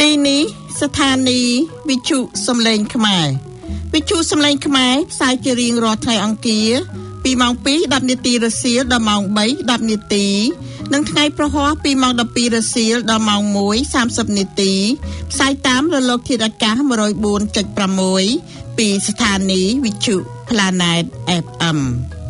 ពីនេះស្ថានីយ៍វិទ្យុសំឡេងខ្មែរវិទ្យុសំឡេងខ្មែរផ្សាយជារៀងរាល់ថ្ងៃអង្គារពីម៉ោង 2:10 នាទីរសៀលដល់ម៉ោង 3:10 នាទីនិងថ្ងៃប្រហ័សពីម៉ោង 12 រសៀលដល់ម៉ោង 1:30 នាទីផ្សាយតាមរលកធាតុអាកាស 104.6 ពីស្ថានីយ៍វិទ្យុ Planet FM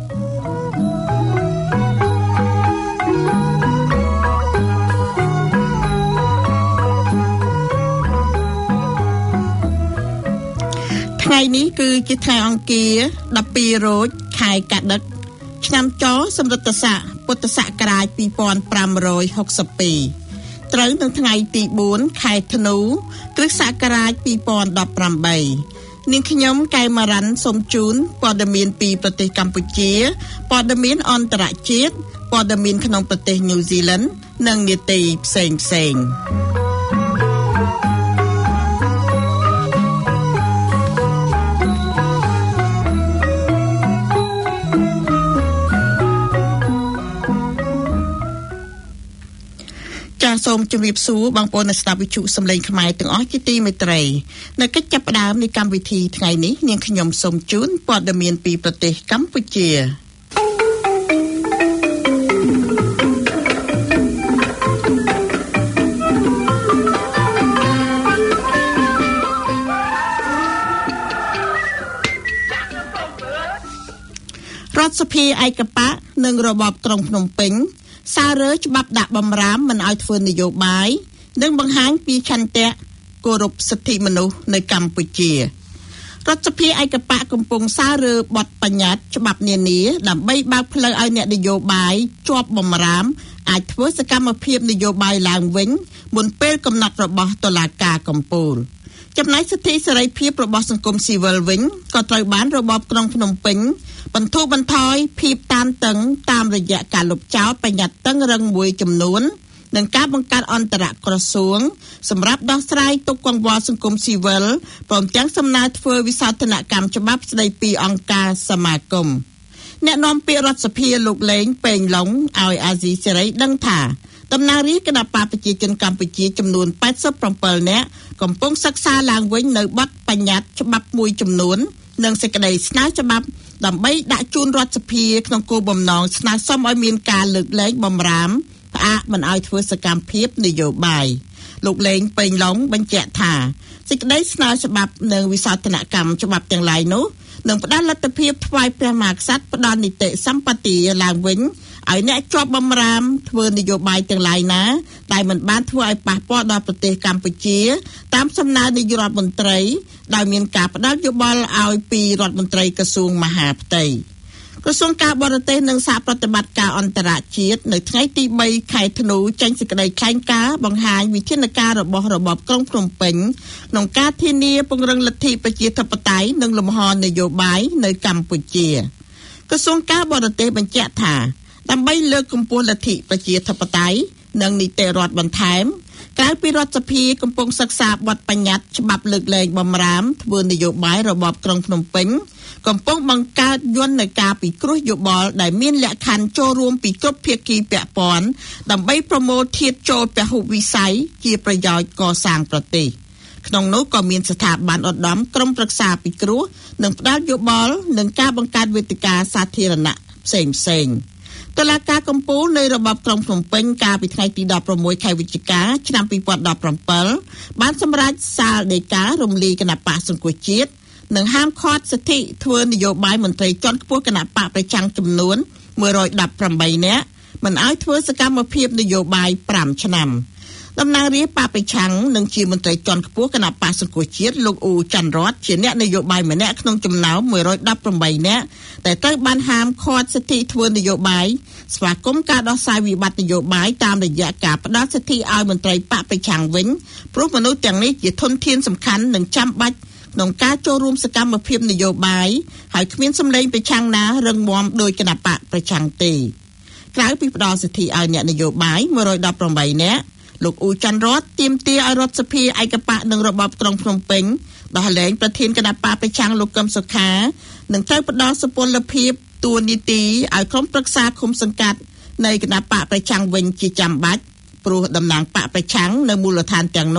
ថ្ងៃនេះគឺជាថ្ងៃអង្គារ12រោចខែកដិកឆ្នាំចសម្រិតស័កពុទ្ធសករាជ2562ត្រូវនៅថ្ងៃទី4ខែធ្នូគ្រិស្តសករាជ2018នាងខ្ញុំកែមរ៉ាន់សូមជូនព័ត៌មានពីប្រទេសកម្ពុជាព័ត៌មានអន្តរជាតិព័ត៌មានក្នុងប្រទេសញូហ្សេឡង់និងនីតិផ្សេងៗសូមជម្រាបសួរបងប្អូនអ្នកស្ដាប់វិទ្យុសំឡេងខ្មែរទាំងអស់ជាទីមេត្រីនៅកិច្ចចាប់ផ្ដើមនៃកម្មវិធីថ្ងៃនេះនាងខ្ញុំសូមជូនព័ត៌មានពីប្រទេសកម្ពុជារដ្ឋសភាឯកបៈនិងរបបក្រុងភ្នំពេញសាររើច្បាប់ដាក់បំរាមមិនឲ្យធ្វើនយោបាយនិងបង្ហាញពីឆន្ទៈគោរពសិទ្ធិមនុស្សនៅកម្ពុជារដ្ឋសភាឯកបៈកំពុងសាររើបទបញ្ញត្តិច្បាប់នានាដើម្បីបើកផ្លូវឲ្យអ្នកនយោបាយជាប់បំរាមអាចធ្វើសកម្មភាពនយោបាយឡើងវិញមុនពេលកំណត់របស់តុលាការកំពូលចំណែកសិទ្ធិសេរីភាពរបស់សង្គមស៊ីវិលវិញក៏ត្រូវបានរបបក្រុងភ្នំពេញបន្ធូរបន្ថយភាពតានតឹងតាមរយៈការលុបចោលបញ្ញត្តិតឹងរឹងមួយចំនួននិងការបង្កើតអន្តរក្រសួងសម្រាប់ដោះស្រាយទុក្ខកង្វល់សង្គមស៊ីវិលព្រមទាំងសំណើធ្វើវិសោធនកម្មច្បាប់ស្តីពីអង្គការសមាគមអ្នកនាំពាក្យរដ្ឋសភាលោកលេងពេងឡុងឲ្យអាស៊ីសេរីដឹងថាតំណាងរាស្ត្រគណបកប្រជាជនកម្ពុជាចំនួន87នាក់កំពុងសិក្សាឡើងវិញនៅបទបញ្ញត្តិច្បាប់មួយចំនួននិងសេចក្តីស្នើច្បាប់ដើម្បីដាក់ជូនរដ្ឋសភាក្នុងគោលបំណងស្នើសុំឲ្យមានការលើកលែងបំរាមផ្អាកមិនឲ្យធ្វើសកម្មភាពនយោបាយលោកលេងពេញឡុងបញ្ជាក់ថាសេចក្តីស្នើច្បាប់និងវិសោធនកម្មច្បាប់ទាំងឡាយនោះនឹងផ្ដល់លទ្ធភាពថ្វាយព្រះមហាក្សត្រផ្ដល់នីតិសម្បត្តិឡើងវិញឲ្យអ្នកជាប់បំរាមធ្វើនយោបាយទាំងឡាយណាដែលមិនបានធ្វើឲ្យប៉ះពាល់ដល់ប្រទេសកម្ពុជាតាមសំណើនាយករដ្ឋមន្ត្រីដោយមានការផ្ដល់យោបល់ឲ្យពីរដ្ឋមន្ត្រីក្រសួងមហាផ្ទៃក្រសួងការបរទេសនិងសហប្រតិបត្តិការអន្តរជាតិនៅថ្ងៃទី3ខែធ្នូចេញសេចក្តីថ្លែងការណ៍បង្ហាញវិធានការរបស់របបក្រុងភ្នំពេញក្នុងការធានាពង្រឹងលទ្ធិប្រជាធិបតេយ្យនិងលំហនយោបាយនៅកម្ពុជាក្រសួងការបរទេសបញ្ជាក់ថាដើម្បីលើកកម្ពស់លទ្ធិប្រជាធិបតេយ្យនិងនីតិរដ្ឋបន្ថែមក្រៅពីរដ្ឋសភាកំពុងសិក្សាបទបញ្ញត្តិច្បាប់លើកលែងបំរាមធ្វើនយោបាយរបបក្រុងភ្នំពេញកំពុងបង្កើតយន្តការពិគ្រោះយោបល់ដែលមានលក្ខខណ្ឌចូលរួមពីគ្រប់ភាគីពាក់ព័ន្ធដើម្បីប្រមូលធាតុចូលពហុវិស័យជាប្រយោជន៍កសាងប្រទេសក្នុងនោះក៏មានស្ថាប័នឧត្តមក្រុមប្រឹក្សាពិគ្រោះនិងផ្ដល់យោបល់និងការបង្កើតវេទិកាសាធារណៈផ្សេងៗតុលាការកំពូលនៃរបបក្រុងភ្នំពេញកាលពីថ្ងៃទី16ខែវិច្ឆិកាឆ្នាំ2017បានសម្រេចសាលដីការំលាយគណបកសង្គ្រោះជាតិនិងហាមឃាត់សិទ្ធិធ្វើនយោបាយមន្ត្រីជាន់ខ្ពស់គណបកប្រឆាំងចំនួន118នាក់មិនឲ្យធ្វើសកម្មភាពនយោបាយ5ឆ្នាំតំណាងរាស្ត្របកប្រឆាំងនិងជាមន្ត្រីជាន់ខ្ពស់គណបកសង្គ្រោះជាតិលោកអ៊ូច័ន្ទរតជាអ្នកនយោបាយម្នាក់ក្នុងចំណោម118នាក់តែត្រូវបានហាមឃាត់សិទ្ធិធ្វើនយោបាយស្វាគមន៍ការដោះស្រាយវិបត្តិនយោបាយតាមរយៈការផ្ដល់សិទ្ធិឲ្យមន្ត្រីបកប្រឆាំងវិញព្រោះមនុស្សទាំងនេះជាធនធានសំខាន់និងចាំបាច់ក្នុងការចូលរួមសកម្មភាពនយោបាយហើយគ្មានសម្លេងប្រឆាំងណារឹងមាំដោយគណបកប្រឆាំងទេក្រៅពីផ្ដល់សិទ្ធិឲ្យអ្នកនយោបាយ118នាក់លោកអ៊ូច័ន្ទរតទាមទារឲ្យរដ្ឋសភាឯកបកនិងរបបក្រុងភ្នំពេញដោះលែងប្រធានគណបកប្រឆាំងលោកកឹមសុខានិងត្រូវផ្ដល់សុពលភាពតួនាទីឲ្យក្រុមប្រឹក្សាឃុំសង្កាត់នៃគណបកប្រឆាំងវិញជាចាំបាច់ព្រោះតំណាងបកប្រឆាំងនៅមូលដ្ឋានទាំងនោះ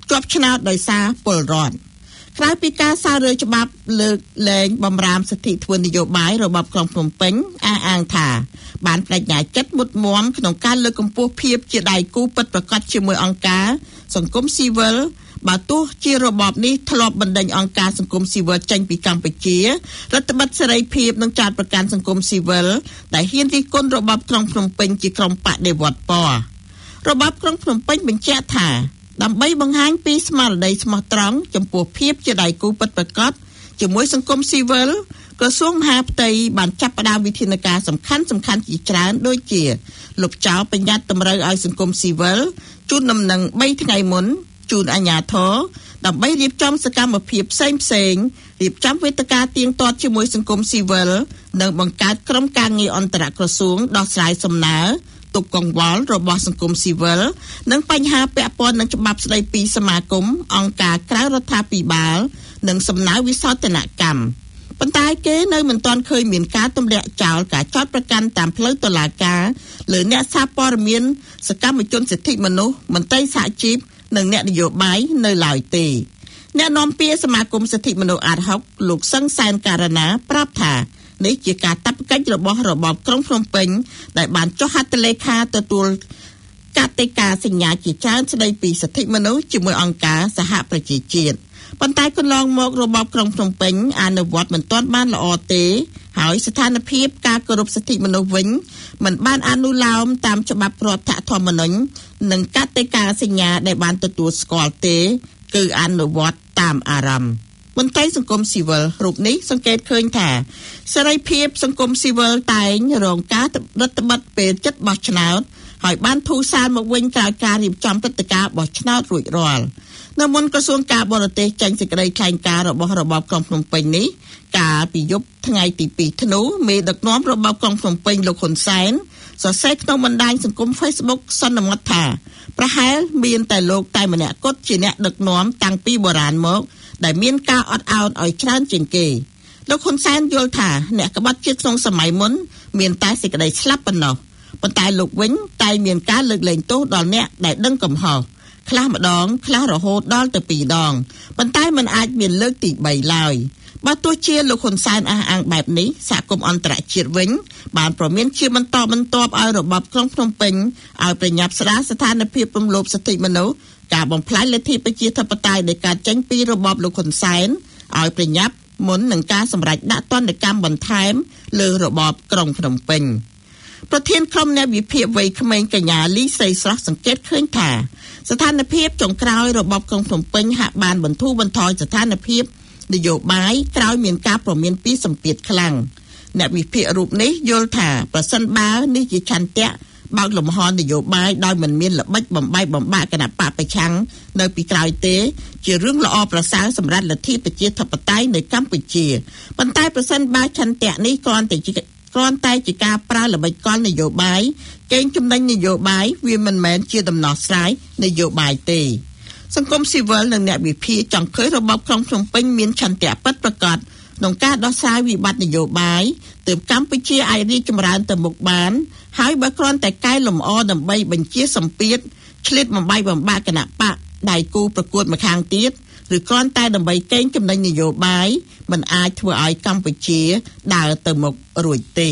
ជាប់ឆ្នោតដោយសារពលរដ្ឋក្រៅពីការសាររើច្បាប់លើកលែងបំរាមសិទ្ធិធ្វើនយោបាយរបបក្រុងភ្នំពេញអះអាងថាបានបញ្ញាចិត្តមុតមមក្នុងការលើកកម្ពស់ភាពជាដៃគូពិតប្រាកដជាមួយអង្គការសង្គមស៊ីវិលបើទោះជារបបនេះធ្លាប់បណ្ដេញអង្គការសង្គមស៊ីវិលចេញពីកម្ពុជារដ្ឋបិទសេរីភាពនិងចោទប្រកាន់សង្គមស៊ីវិលដែលហ៊ានរិះគន់របបក្រុងភ្នំពេញជាក្រុមបដិវត្តពណ៌របបក្រុងភ្នំពេញបញ្ជាក់ថាដើម្បីបង្ហាញពីស្មារតីស្មោះត្រង់ចំពោះភាពជាដៃគូពិតប្រាកដជាមួយសង្គមស៊ីវិលក្រសួងមហាផ្ទៃបានចាប់ផ្ដើមវិធានការសំខាន់ជាច្រើនដូចជាលុបចោលបញ្ញត្តិតម្រូវឲ្យសង្គមស៊ីវិលជូនដំណឹង3ថ្ងៃមុនជូនអាជ្ញាធរដើម្បីរៀបចំសកម្មភាពផ្សេងរៀបចំវេទិកាទៀងទាត់ជាមួយសង្គមស៊ីវិលនិងបង្កើតក្រុមការងារអន្តរក្រសួងដោះស្រាយសំណើទុកកង្វល់របស់សង្គមស៊ីវិលនិងបញ្ហាពាក់ព័ន្ធនឹងច្បាប់ស្តីពីសមាគមអង្គការក្រៅរដ្ឋាភិបាលនិងសំណើវិសោធនកម្មប៉ុន្តែគេនៅមិនទាន់ឃើញមានការទម្លាក់ចោលការចោទប្រកាន់តាមផ្លូវតុលាការលើអ្នកសារព័ត៌មានសកម្មជនសិទ្ធិមនុស្សមន្ត្រីសហជីពនិងអ្នកនយោបាយនៅឡើយទេអ្នកនាំពាក្យសមាគមសិទ្ធិមនុស្សអាត6លោកសឹងសែនការណាប្រាប់ថានេះជាការតាប់កិច្ចរបស់របបក្រុងភ្នំពេញដែលបានចុះហត្ថលេខាទទួលកតិកាសញ្ញាជាច្រើនស្តីពីសិទ្ធិមនុស្សជាមួយអង្គការសហប្រជាជាតិប៉ុន្តែកន្លងមករបបក្រុងភ្នំពេញអនុវត្តមិនទាន់បានល្អទេហើយស្ថានភាពការគោរពសិទ្ធិមនុស្សវិញមិនបានអនុលោមតាមច្បាប់រដ្ឋធម្មនុញ្ញនិងកតិកាសញ្ញាដែលបានទទួលស្គាល់ទេគឺអនុវត្តតាមអារម្មណ៍មន្ត្រីសង្គមស៊ីវិលរូបនេះសង្កេតឃើញថាសេរីភាពសង្គមស៊ីវិលតែងរងការរដ្ឋបិទពេលជិតបោះឆ្នោតហើយបានធូរស្រាលមកវិញក្រោយការរៀបចំព្រឹត្តិការណ៍បោះឆ្នោតរួចរាល់នៅមុនក្រសួងការបរទេសចេញសេចក្តីថ្លែងការណ៍របស់របបក្រុងភ្នំពេញនេះកាលពីយប់ថ្ងៃទី2ធ្នូមេដឹកនាំរបបក្រុងភ្នំពេញលោកហ៊ុនសែនសរសេរក្នុងបណ្ដាញសង្គម Facebook សន្មតថាប្រហែលមានតែលោកតែម្នាក់គត់ជាអ្នកដឹកនាំតាំងពីបុរាណមកដែលមានការអត់ឱនឲ្យច្រើនជាងគេលោកហ៊ុនសែនយល់ថាអ្នកក្បត់ជាតិក្នុងសម័យមុនមានតែសេចក្តីស្លាប់ប៉ុណ្ណោះប៉ុន្តែលោកវិញតែមានការលើកលែងទោសដល់អ្នកដែលដឹងកំហុសខ្លះម្ដងខ្លះរហូតដល់ទៅ2ដងប៉ុន្តែมันអាចមានលើកទី3ឡើយបើទោះជាលោកហ៊ុនសែនអះអាងបែបនេះសហគមន៍អន្តរជាតិវិញបានប្រមានជាបន្តបន្ទាប់ឲ្យរបបក្រុងភ្នំពេញឲ្យប្រញាប់ស្ដារស្ថានភាពរំលោភសិទ្ធិមនុស្សការបំផ្លាញលទ្ធិប្រជាធិបតេយ្យដែលកើតចេញពីរបបលោកហ៊ុនសែនឲ្យប្រញាប់មុននឹងការសម្រេចដាក់ទណ្ឌកម្មបន្ថែមលើរបបក្រុងភ្នំពេញប្រធានក្រុមអ្នកវិភាគវ័យក្មេងកញ្ញាលីស្រីស្រស់សង្កេតឃើញថាស្ថានភាពចុងក្រោយរបបក្រុងភ្នំពេញហាក់បានបន្ធូរបន្ថយស្ថានភាពនយោបាយក្រោយមានការប្រមានពីសម្ពាធខ្លាំងអ្នកវិភាគរូបនេះយល់ថាប្រសិនបើនេះជាឆន្ទៈបើកលំហនយោបាយដោយមិនមានល្បិចបំបែកបំបាក់គណៈបកប្រឆាំងនៅពីក្រោយទេជារឿងល្អប្រសើរសម្រាប់លទ្ធិប្រជាធិបតេយ្យនៅកម្ពុជាប៉ុន្តែប្រសិនបើឆន្ទៈនេះគ្រាន់តែជាការប្រើល្បិចកលនយោបាយកេងចំណេញនយោបាយវាមិនមែនជាដំណោះស្រាយនយោបាយទេសង្គមស៊ីវិលនិងអ្នកវិភាគចង់ឃើញរបបក្រុងភ្នំពេញមានឆន្ទៈពិតប្រាកដក្នុងការដោះស្រាយវិបត្តិនយោបាយទើបកម្ពុជាអាចរីកចម្រើនទៅមុខបានហើយបើគ្រាន់តែកែលម្អដើម្បីបញ្ជាសម្ពាធឆ្លៀតបំបីបំបាក់គណៈបកដៃគូប្រកួតម្ខាងទៀតឬគ្រាន់តែដើម្បីកេងចំណេញនយោបាយមិនអាចធ្វើឲ្យកម្ពុជាដើរទៅមុខរួចទេ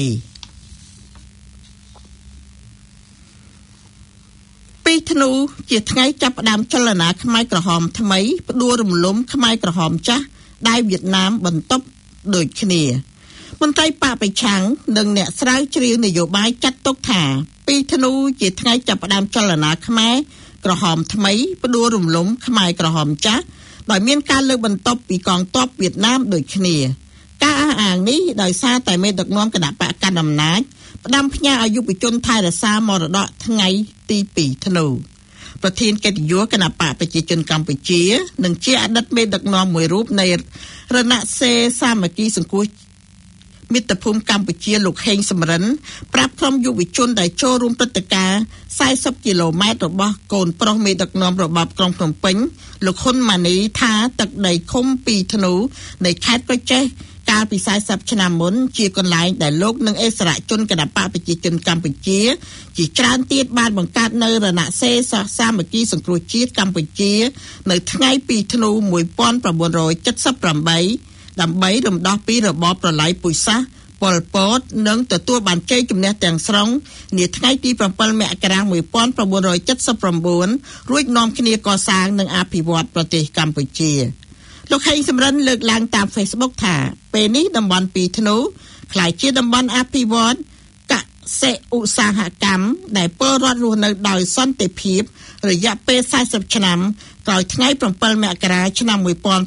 ពីធ្នូជាថ្ងៃចាប់ផ្ដើមចលនាខ្មែរក្រហមថ្មីផ្ដួលរំលំខ្មែរក្រហមចាស់ដែលវៀតណាមបន្ទប់ដូចគ្នាមន្ត្រីបកប្រឆាំងនិងអ្នកស្រាវជ្រាវនយោបាយចាត់ទុកថាពីធ្នូជាថ្ងៃចាប់ផ្ដើមចលនាខ្មែរក្រហមថ្មីផ្ដួលរំលំខ្មែរក្រហមចាស់ដោយមានការលើកបន្ទប់ពីកងទ័ពវៀតណាមដូចគ្នាការអះអាងនេះដោយសារតែមេដឹកនាំគណៈបកកណ្ដាលអំណាចផ្ដាំផ្ញើឲ្យយុវជនថែរក្សាមរតកថ្ងៃទី2ធ្នូប្រធានកិត្តិយសគណៈបកប្រជាជនកម្ពុជានិងជាអតីតមេដឹកនាំមួយរូបនៃរណសេរសាមគ្គីសង្គមមិត្តភូមិកម្ពុជាលោកហេងសំរិនប្រាប់ក្រុមយុវជនដែលចូលរួមព្រឹត្តិការណ៍40គីឡូម៉ែត្ររបស់កូនប្រុសមេដឹកនាំរបបក្រុងភ្នំពេញលោកហ៊ុនម៉ាណីថាទឹកដីឃុំ2ធ្នូនៃខេត្តក្រចេះកកាលពី40ឆ្នាំមុនជាកន្លែងដែលលោកនិងអិសរាជជនគណបកប្រជាជនកម្ពុជាជាច្រើនទៀតបានបង្កើតនៅរណសេរសាមគ្គីសង្គ្រោះជាតិកម្ពុជានៅថ្ងៃ2ធ្នូ1978ដើម្បីរំដោះពីរបបប្រល័យពូជសាសន៍ប៉ុលពតនិងទទួលបានជ័យជំនះទាំងស្រុងនាថ្ងៃទី7មករា1979រួចនាំគ្នាកសាងនិងអភិវឌ្ឍប្រទេសកម្ពុជាលោកហេងសំរិនលើកឡើងតាម Facebook ថាពេលនេះតំបន់2ធ្នូក្លាយជាតំបន់អភិវឌ្ឍកសិឧស្សាហកម្មដែលពលរដ្ឋរស់នៅដោយសន្តិភាពរយៈពេល40ឆ្នាំក្រោយថ្ងៃ7មករាឆ្នាំ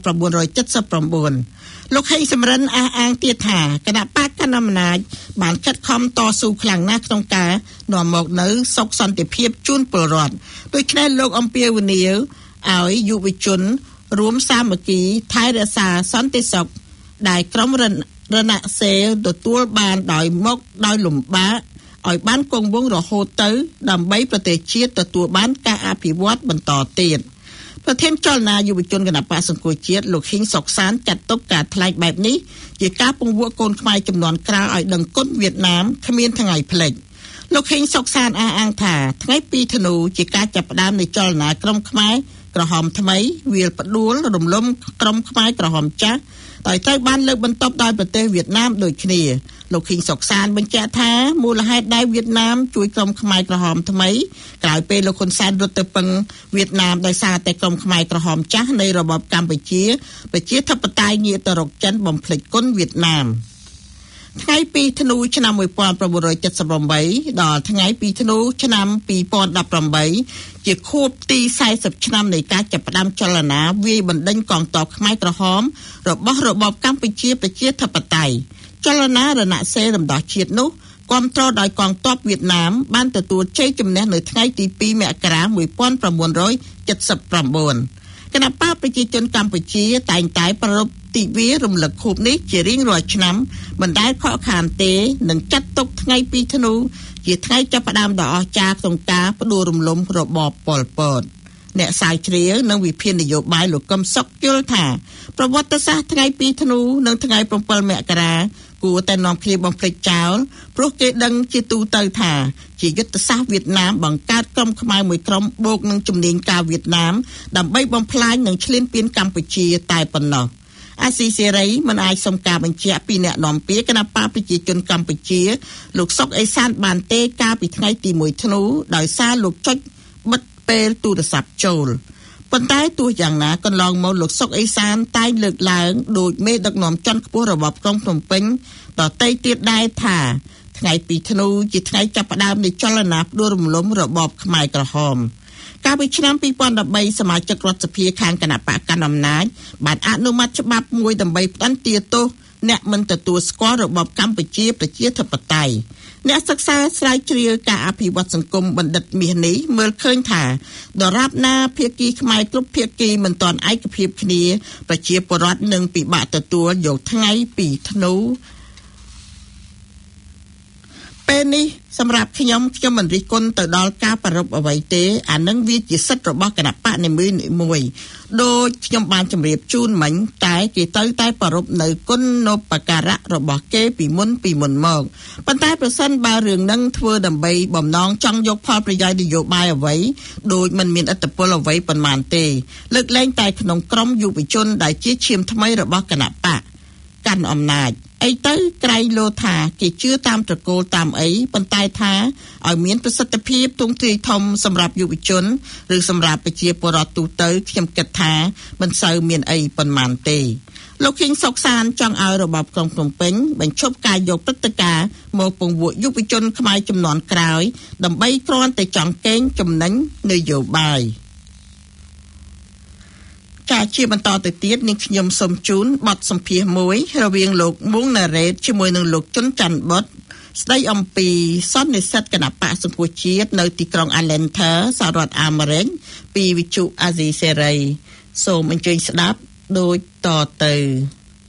1979លោកហេងសំរិនអះអាងទៀតថាគណៈបកកណ្ដាលអំណាចបានខិតខំតស៊ូខ្លាំងណាស់ក្នុងការនាំមកនូវសុខសន្តិភាពជូនពលរដ្ឋដូច្នេះលោកអំពាវនាវឲ្យយុវជនរួមសាមគ្គីថែរក្សាសន្តិសុខដែលក្រុមរណសេរទទួលបានដោយលំបាកឲ្យបានគង់វង្សរហូតទៅដើម្បីប្រទេសជាតិទទួលបានការអភិវឌ្ឍបន្តទៀតប្រធានចលនាយុវជនគណបកសង្គ្រោះជាតិលោកហ៊ីងសុកសានចាត់ទុកការថ្លែងបែបនេះជាការពង្វក់កូនខ្មែរចំនួនក្រោយឲ្យដឹងគុណវៀតណាមគ្មានថ្ងៃភ្លេចលោកហ៊ីងសុកសានអះអាងថាថ្ងៃ2ធ្នូជាការចាប់ផ្ដើមនៃចលនាក្រុមខ្មែរក្រហមថ្មីវាលផ្ដួលរំលំក្រុមខ្មែរក្រហមចាស់ដោយត្រូវបានលើកបន្ទប់ដោយប្រទេសវៀតណាមដូចគ្នាលោកហ៊ីងសុកសានបញ្ជាក់ថាមូលហេតុដែលវៀតណាមជួយក្រុមខ្មែរក្រហមថ្មីក្រោយពេលលោកហ៊ុនសែនរត់ទៅពឹងវៀតណាមដោយសារតែក្រុមខ្មែរក្រហមចាស់នៃរបបកម្ពុជាប្រជាធិបតេយ្យងាកទៅរកចិនបំភ្លេចគុណវៀតណាមថ្ងៃ2ធ្នូឆ្នាំ1978ដល់ថ្ងៃ2ធ្នូឆ្នាំ2018ជាខួបទី40ឆ្នាំនៃការចាប់ផ្ដើមចលនាវាយបណ្ដេញកងទ័ពខ្មែរក្រហមរបស់របបកម្ពុជាប្រជាធិបតេយ្យចលនារណសេររំដោះជាតិនោះគាំទ្រដោយកងទ័ពវៀតណាមបានទទួលជ័យជំនះនៅថ្ងៃទី2មករា1979គណៈបកប្រជាជនកម្ពុជាតែងតែប្រារព្ធទិវារំលឹកខួបនេះជារៀងរាល់ឆ្នាំមិនដែលខកខានទេនឹងចាត់ទុកថ្ងៃ2ធ្នូជាថ្ងៃចាប់ផ្ដើមដ៏អស្ចារ្យក្នុងការផ្ដួលរំលំរបបប៉ុលពតអ្នកស្រាវជ្រាវនិងវិភាគនយោបាយលោកកឹមសុខយល់ថាប្រវត្តិសាស្ត្រថ្ងៃ2ធ្នូនិងថ្ងៃ7មករាគួរតែនាំគ្នាបំភ្លេចចោលព្រោះគេដឹងជាទូទៅថាជាយុទ្ធសាស្ត្រវៀតណាមបង្កើតក្រុមខ្មែរមួយក្រុមបូកនឹងជំនាញការវៀតណាមដើម្បីបំផ្លាញនិងឈ្លានពានកម្ពុជាតែប៉ុណ្ណោះអាស៊ីសេរីមិនអាចសុំការបញ្ជាក់ពីអ្នកនាំពាក្យគណៈបកប្រជាជនកម្ពុជាលោកសុកអេសានបានទេកាលពីថ្ងៃទី1ធ្នូដោយសារលោកចុចបិទពេលទូរស័ព្ទចូលប៉ុន្តែទោះយ៉ាងណាកន្លងមកលោកសុកអេសានតែងលើកឡើងដោយមេដឹកនាំជាន់ខ្ពស់របបក្រុងភ្នំពេញដទៃទៀតដែរថាថ្ងៃ2ធ្នូជាថ្ងៃចាប់ផ្ដើមនៃចលនាផ្ដួលរំលំរបបខ្មែរក្រហមកាលពីឆ្នាំ2013សមាជិករដ្ឋសភាខាងគណៈបកកណ្ដាលអំណាចបានអនុម័តច្បាប់មួយដើម្បីផ្តន្ទាទោសអ្នកមិនទទួលស្គាល់របបកម្ពុជាប្រជាធិបតេយ្យអ្នកសិក្សាស្រាវជ្រាវការអភិវឌ្ឍសង្គមបណ្ឌិតមាសនេះមើលឃើញថាដរាបណាភាគីខ្មែរគ្រប់ភាគីមិនទាន់ឯកភាពគ្នាប្រជាពលរដ្ឋនឹងពិបាកទទួលយកថ្ងៃ2ធ្នូពេលនេះសម្រាប់ខ្ញុំមិនរិះគន់ទៅដល់ការប្រារព្ធអ្វីទេអានឹងវាជាសិទ្ធិរបស់គណៈបកនីមួយដោយខ្ញុំបានជម្រាបជូនមិញតែគេត្រូវតែប្រារព្ធនៅគុណូបការៈរបស់គេពីមុនមកប៉ុន្តែប្រសិនបើរឿងនឹងធ្វើដើម្បីបំណងចង់យកផលប្រយោជន៍នយោបាយអ្វីដោយមិនមានឥទ្ធិពលអ្វីប៉ុន្មានទេលើកលែងតែក្នុងក្រមយុវជនដែលជាឈាមថ្មីរបស់គណៈបកកាន់អំណាចអីទៅក្រៃលោថាគេជឿតាមត្រកូលតាមអីប៉ុន្តែថាឲ្យមានប្រសិទ្ធភាពទង់ទ្រាយធំសម្រាប់យុវជនឬសម្រាប់ប្រជាពលរដ្ឋទូទៅខ្ញុំគិតថាមិនសូវមានអីប៉ុន្មានទេលោកហ៊ីងសុកសានចង់ឲ្យរបបក្រុងភ្នំពេញបញ្ឈប់ការយកព្រឹត្តិការណ៍មកពង្វក់យុវជនខ្មែរចំនួនក្រោយដើម្បីគ្រាន់តែចង់កេងចំណេញនយោបាយជាបន្តទៅទៀតនេះខ្ញុំសូមជូនបទសម្ភាសន៍មួយរវាងលោកមួងណារ៉េតជាមួយនឹងលោកជុនច័ន្ទបុតស្ដីអំពីសន្និសីទគណៈបកសង្គ្រោះជាតិនៅទីក្រុង Atlanta សហរដ្ឋអាមេរិកពីវិទ្យុអាស៊ីសេរីសូមអញ្ជើញស្ដាប់ដូចតទៅ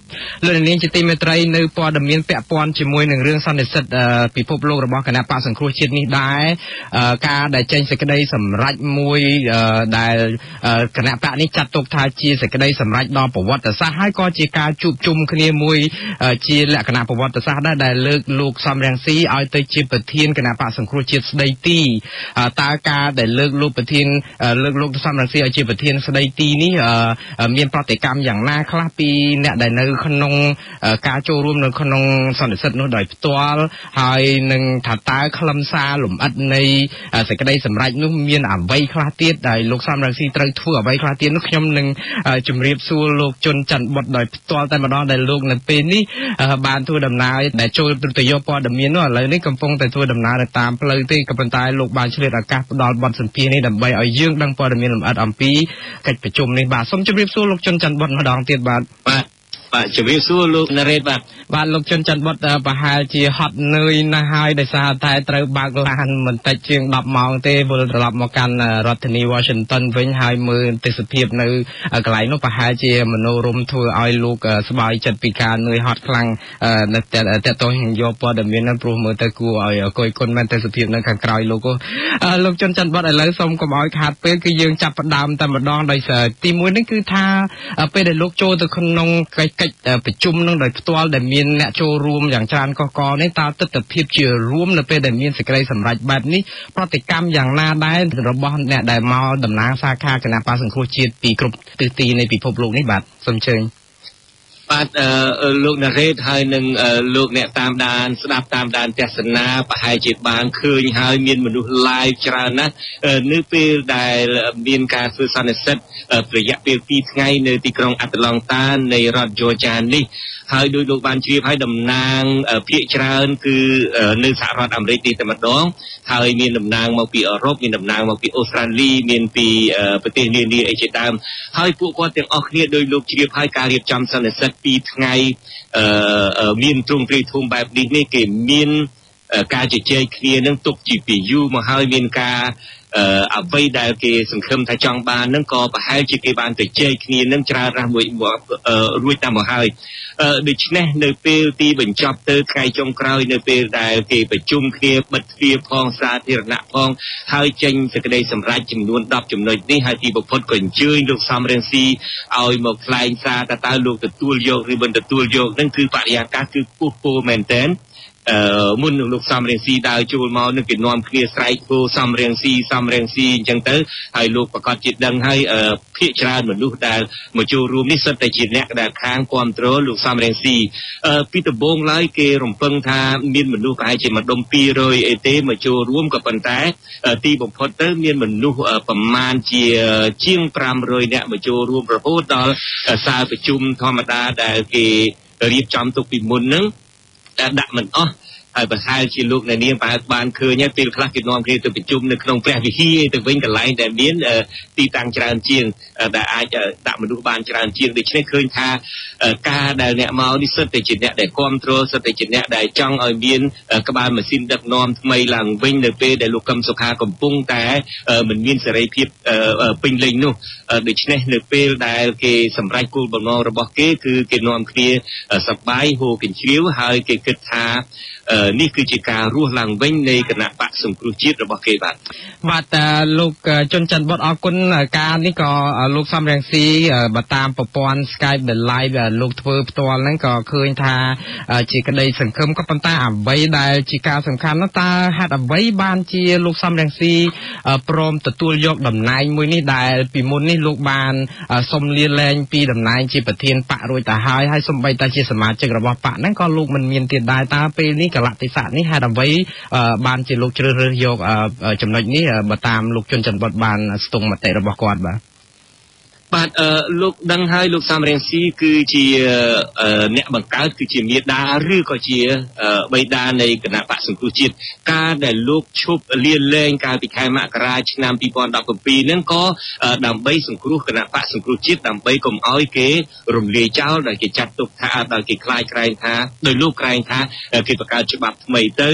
លោកនាងជាទីមេត្រីនៅព័ត៌មានពាក់ព័ន្ធជាមួយនឹងរឿងសន្និសីទពិភពលោករបស់គណៈបកសង្គ្រោះជាតិនេះដែរការដែលចេញសេចក្តីសម្រេចមួយដែលគណៈបកនេះចាត់ទុកថាជាសេចក្តីសម្រេចដ៏ប្រវត្តិសាស្ត្រហើយក៏ជាការជួបជុំគ្នាមួយជាលក្ខណៈប្រវត្តិសាស្ត្រដែរដែលលើកលោកសំរងស៊ីឲ្យទៅជាប្រធានគណៈបកសង្គ្រោះជាតិស្ដីទីតើការដែលលើកលោកសំរងស៊ីឲ្យជាប្រធានស្ដីទីនេះមានប្រតិកម្មយ៉ាងណាខ្លះពីអ្នកដែលនៅក្នុងការចូលរួមនៅក្នុងសន្និសីទនោះដោយផ្ទាល់ហើយនឹងថាតើខ្លឹមសារលម្អិតនៃសេចក្តីសម្រេចនោះមានអ្វីខ្លះទៀតដែលលោកសំរងស៊ីត្រូវធ្វើអ្វីខ្លះទៀតនោះខ្ញុំនឹងជម្រាបសួរលោកជុនច័ន្ទបុត្រដោយផ្ទាល់តែម្ដងដែលលោកនៅពេលនេះបានធ្វើដំណើរដែលចូលទៅយកព័ត៌មាននោះឥឡូវនេះកំពុងតែធ្វើដំណើរទៅតាមផ្លូវទេក៏ប៉ុន្តែលោកបានឆ្លៀតឱកាសផ្ដល់បទសម្ភាសន៍នេះដើម្បីឲ្យយើងដឹងព័ត៌មានលម្អិតអំពីកិច្ចប្រជុំនេះបាទសូមជម្រាបសួរលោកជុនច័ន្ទបុត្រម្ដងទៀតបាទជំរាបសួរលោកណារ៉េតបាទលោកជុនច័ន្ទបុត្រប្រហែលជាហត់នឿយណាស់ហើយដោយសារតែត្រូវបើកឡានមិនតិចជាង10ម៉ោងទេវិលត្រឡប់មកកាន់រដ្ឋធានី Washington វិញហើយមើលទេសភាពនៅកន្លែងនោះប្រហែលជាមនោរម្យធ្វើឲ្យលោកស្បើយចិត្តពីការនឿយហត់ខ្លាំងនៅតែតោះយកព័ត៌មាននោះព្រោះមើលទៅគួរឲ្យអង្គុយគុណមែនទេសភាពនៅខាងក្រោយលោកជុនច័ន្ទបុត្រឥឡូវសូមកុំឲ្យខាតពេលគឺយើងចាប់ផ្ដើមតែម្ដងដោយសារទីមួយនេះគឺថាពេលដែលលោកចូលទៅក្នុងកិច្ចប្រជុំនឹងដោយផ្ទាល់ដែលមានអ្នកចូលរួមយ៉ាងច្រើនកកនេះតើទស្សនវិជ្ជាជារួមនៅពេលដែលមានសេចក្តីសម្រេចបែបនេះប្រតិកម្មយ៉ាងណាដែររបស់អ្នកដែលមកតំណាងសាខាគណៈបក្សសង្គ្រោះជាតិពីគ្រប់ទិសទីនៃពិភពលោកនេះបាទសូមអញ្ជើញបាទលោកណារ៉េតហើយនឹងលោកអ្នកតាមដានស្ដាប់តាមដានទស្សនាប្រហែលជាបានឃើញហើយមានមនុស្ស live ច្រើនណាស់នៅពេលដែលមានការធ្វើសន្និសីទរយៈពេល2ថ្ងៃនៅទីក្រុងអាត្លង់តានៃរដ្ឋ Georgia នេះហើយដោយលោកបានជ្រាបហើយតំណាងភាគច្រើនគឺនៅសហរដ្ឋអាមេរិកនេះតែម្ដងហើយមានតំណាងមកពីអឺរ៉ុបមានតំណាងមកពីអូស្ត្រាលីមានពីប្រទេសនានាអីជាដើមហើយពួកគាត់ទាំងអស់គ្នាដោយលោកជ្រាបហើយការរៀបចំសន្និសីទ2ថ្ងៃមានទ្រង់ទ្រាយធំបែបនេះគេមានការជជែកគ្នានឹងទុកជាពីយូរមកហើយមានការអ្វីដែលគេសង្ឃឹមថាចង់បាននឹងក៏ប្រហែលជាគេបានទៅជែកគ្នានឹងច្រើនណាស់មួយរួចតាមមកហើយដូច្នេះនៅពេលទីបញ្ចប់ទៅថ្ងៃចុងក្រោយនៅពេលដែលគេប្រជុំគ្នាបិទទ្វារផងសាធារណៈផងហើយចេញសេចក្តីសម្រេចចំនួន10ចំណុចនេះហើយទីបំផុតក៏អញ្ជើញលោកសំរងស៊ីឲ្យមកថ្លែងសារតើលោកទទួលយកឬមិនទទួលយកនឹងគឺបរិយាកាសគឺពុះពោមែនតើមុននឹងលោកសំរងស៊ីដើរចូលមកនឹងគេនាំគ្នាស្រែកពោសំរងស៊ីអញ្ចឹងទៅហើយលោកប្រកាសជាដឹងហើយភាគច្រើនមនុស្សដែលមកចូលរួមនេះសុទ្ធតែជាអ្នកដែលខាងគ្រប់គ្រងលោកសំរងស៊ីពីដំបូងឡើយគេរំពឹងថាមានមនុស្សប្រហែលជាម្ដុំ200អីទេមកចូលរួមក៏ប៉ុន្តែទីបំផុតទៅមានមនុស្សប្រមាណជាជាង500អ្នកមកចូលរួមរហូតដល់សាលប្រជុំធម្មតាដែលគេរៀបចំទុកពីមុនហ្នឹងដាក់មិនអស់ហើយប្រហែលជាលោកអ្នកនាងបានឃើញហើយពេលខ្លះគេនាំគ្នាទៅប្រជុំនៅក្នុងព្រះវិហារទៅវិញកន្លែងដែលមានទីតាំងច្រើនជាងដែលអាចដាក់មនុស្សបានច្រើនជាងដូច្នេះឃើញថាការដែលអ្នកមកនេះសិតតែជាអ្នកដែលគ្រប់គ្រងសិតតែជាអ្នកដែលចង់ឲ្យមានក្បាលម៉ាស៊ីនដឹកនាំថ្មីឡើងវិញនៅពេលដែលលោកកឹមសុខាកំពុងតែមិនមានសេរីភាពពេញលេញនោះដូច្នេះនៅពេលដែលគេសម្រេចគោលបំណងរបស់គេគឺគេនាំគ្នាសប្បាយហូរកញ្ជ្រៀវហើយគេគិតថានេះគឺជាការរស់ឡើងវិញនៃគណៈបក្សសង្គ្រោះជាតិរបស់គេបាទលោកជុនច័ន្ទបុត្រអរគុណការនេះក៏លោកសំរងស៊ីបើតាមប្រព័ន្ធ Skype ដែល live លោកធ្វើផ្ទាល់ហ្នឹងក៏ឃើញថាជាក្តីសង្ឃឹមក៏ប៉ុន្តែអ្វីដែលជាការសំខាន់នោះតើហេតុអ្វីបានជាលោកសំរងស៊ីព្រមទទួលយកតំណែងមួយនេះដែលពីមុននេះលោកបានសុំលាលែងពីតំណែងជាប្រធានបករួចទៅហើយសូម្បីតែជាសមាជិករបស់បកហ្នឹងក៏លោកមិនមានទៀតដែរតើពេលនេះកលតិស័កនេះហេតុអ្វីបានជាលោកជ្រើសរើសយកចំណុចនេះបើតាមលោកជុនច័ន្ទបុត្របានស្ទង់មតិរបស់គាត់បាទលោកដឹងហើយលោកសំរងស៊ីគឺជាអ្នកបង្កើតគឺជាមាតាឬក៏ជាបិតានៃគណៈបក្សសង្គ្រោះជាតិការដែលលោកឈប់លាលែងកាលពីខែមករាឆ្នាំ2017ហ្នឹងក៏ដើម្បីសង្គ្រោះគណៈបក្សសង្គ្រោះជាតិដើម្បីកុំឲ្យគេរំលាយចោលដែលគេចាត់ទុកថាដោយគេខ្លាចក្រែងថាដោយលោកក្រែងថាគេបង្កើតច្បាប់ថ្មីទៅ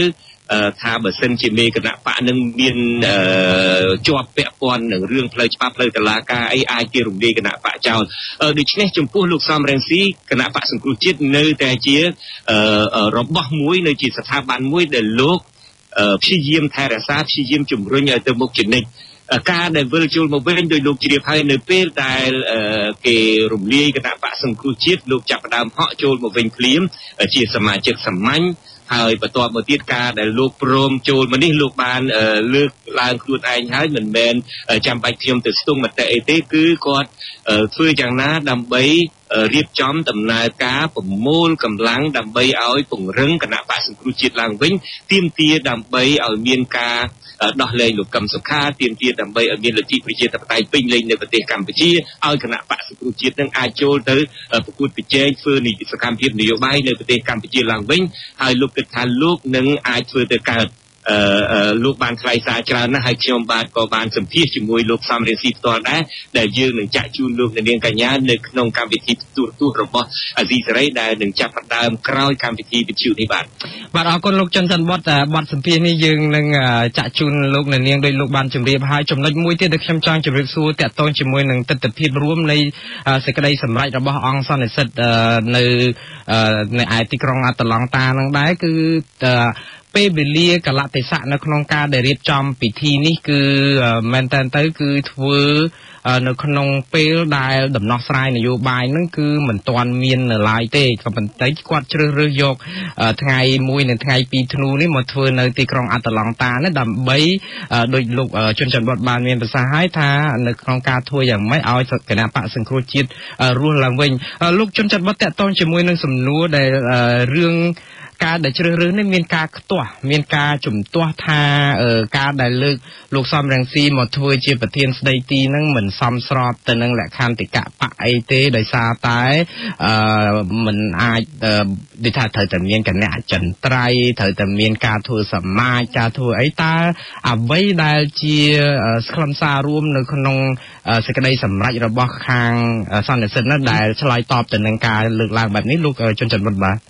ថាបើសិនជាមេគណៈបកនឹងមានជាប់ពាក់ព័ន្ធនឹងរឿងផ្លូវច្បាប់ផ្លូវតុលាការអីអាចជារំលាយគណៈបកចោលដូច្នេះចំពោះលោកសំរងស៊ីគណៈបកសង្គ្រោះជាតិនៅតែជារបស់មួយនៅជាស្ថាប័នមួយដែលលោកព្យាយាមថែរក្សាព្យាយាមជំរុញឲ្យទៅមុខជានិច្ចការដែលវិលជុលមកវិញដោយលោកជ្រាបហើយនៅពេលដែលគេរំលាយគណៈបកសង្គ្រោះជាតិលោកចាប់ផ្ដើមហក់ចូលមកវិញភ្លាមជាសមាជិកសាមញ្ញហើយបន្ទាប់មកទៀតការដែលលោកព្រមចូលមកនេះលោកបានលើកឡើងខ្លួនឯងហើយមិនមែនចាំបាច់ខ្ញុំទៅស្ទង់មតិអីទេគឺគាត់ធ្វើយ៉ាងណាដើម្បីរៀបចំដំណើរការប្រមូលកម្លាំងដើម្បីឲ្យពង្រឹងគណៈបកសង្គ្រោះជាតិឡើងវិញទាមទារដើម្បីឲ្យមានការដោះលែងលោកកឹមសុខាទាមទារដើម្បីឲ្យមានលទ្ធិប្រជាធិបតេយ្យពេញលេញនៅប្រទេសកម្ពុជាឲ្យគណៈបកសង្គ្រោះជាតិនឹងអាចចូលទៅប្រកួតប្រជែងធ្វើសកម្មភាពនយោបាយនៅប្រទេសកម្ពុជាឡើងវិញហើយលោកគិតថាលោកនឹងអាចធ្វើទៅកើតលោកបានថ្លែងសារច្រើនណាស់ហើយខ្ញុំបាទក៏បានសម្ភាសជាមួយលោកសំរងស៊ីផ្ទាល់ដែរដែលយើងនឹងចាក់ជូនលោកនាងកញ្ញានៅក្នុងកម្មវិធីទូរទស្សន៍របស់អាស៊ីសេរីដែលនឹងចាប់ផ្ដើមក្រោយកម្មវិធីវិទ្យុនេះបាទអរគុណលោកច័ន្ទច័ន្ទបតសម្ភាសនេះយើងនឹងចាក់ជូនលោកនាងដោយលោកបានជម្រាបហើយចំណុចមួយទៀតដែលខ្ញុំចង់ជម្រាបសួរតាក់ទងជាមួយនឹងទស្សនវិជ្ជារួមនៃសេចក្តីសម្រេចរបស់អង្គសន្និសីទនៅឯទីក្រុងអាត្លង់តានឹងដែរគឺពេលវេលាកលៈទេសៈនៅក្នុងការដែលរៀបចំពិធីនេះគឺមែនតើទៅគឺធ្វើនៅក្នុងពេលដែលដំណោះស្រាយនយោបាយហ្នឹងគឺមិនទាន់មាននៅឡើយទេក៏ប៉ុន្តែគាត់ជ្រើសរើសយកថ្ងៃ1និងថ្ងៃ2ធ្នូនេះមកធ្វើនៅទីក្រុងអាត្លង់តានេះដើម្បីដោយលោកជុនច័ន្ទបតបានមានប្រសាសន៍ឲ្យថានៅក្នុងការធ្វើយ៉ាងម៉េចឲ្យគណៈបកសង្គ្រោះជាតិរស់ឡើងវិញលោកជុនច័ន្ទបតតាក់ទងជាមួយនឹងសំណួរដែលរឿងការដែលជ្រើសរើសនេះមានការខ្ទាស់មានការជំទាស់ថាការដែលលើកលោកសំរងស៊ីមកធ្វើជាប្រធានស្ដីទីនឹងមិនសមស្របទៅនឹងលក្ខន្តិកៈបកអីទេដោយសារតែមិនអាចដូចថាត្រូវតែមានគណៈចិន្ត្រៃយ៍ត្រូវតែមានការធ្វើសមាជការធ្វើអីតើអ្វីដែលជាខ្លឹមសាររួមនៅក្នុងសេចក្តីសម្រេចរបស់ខាងសន្និសីទនោះដែលឆ្លើយតបទៅនឹងការលើកឡើងបែបនេះលោកជុនច័ន្ទបុតបាទ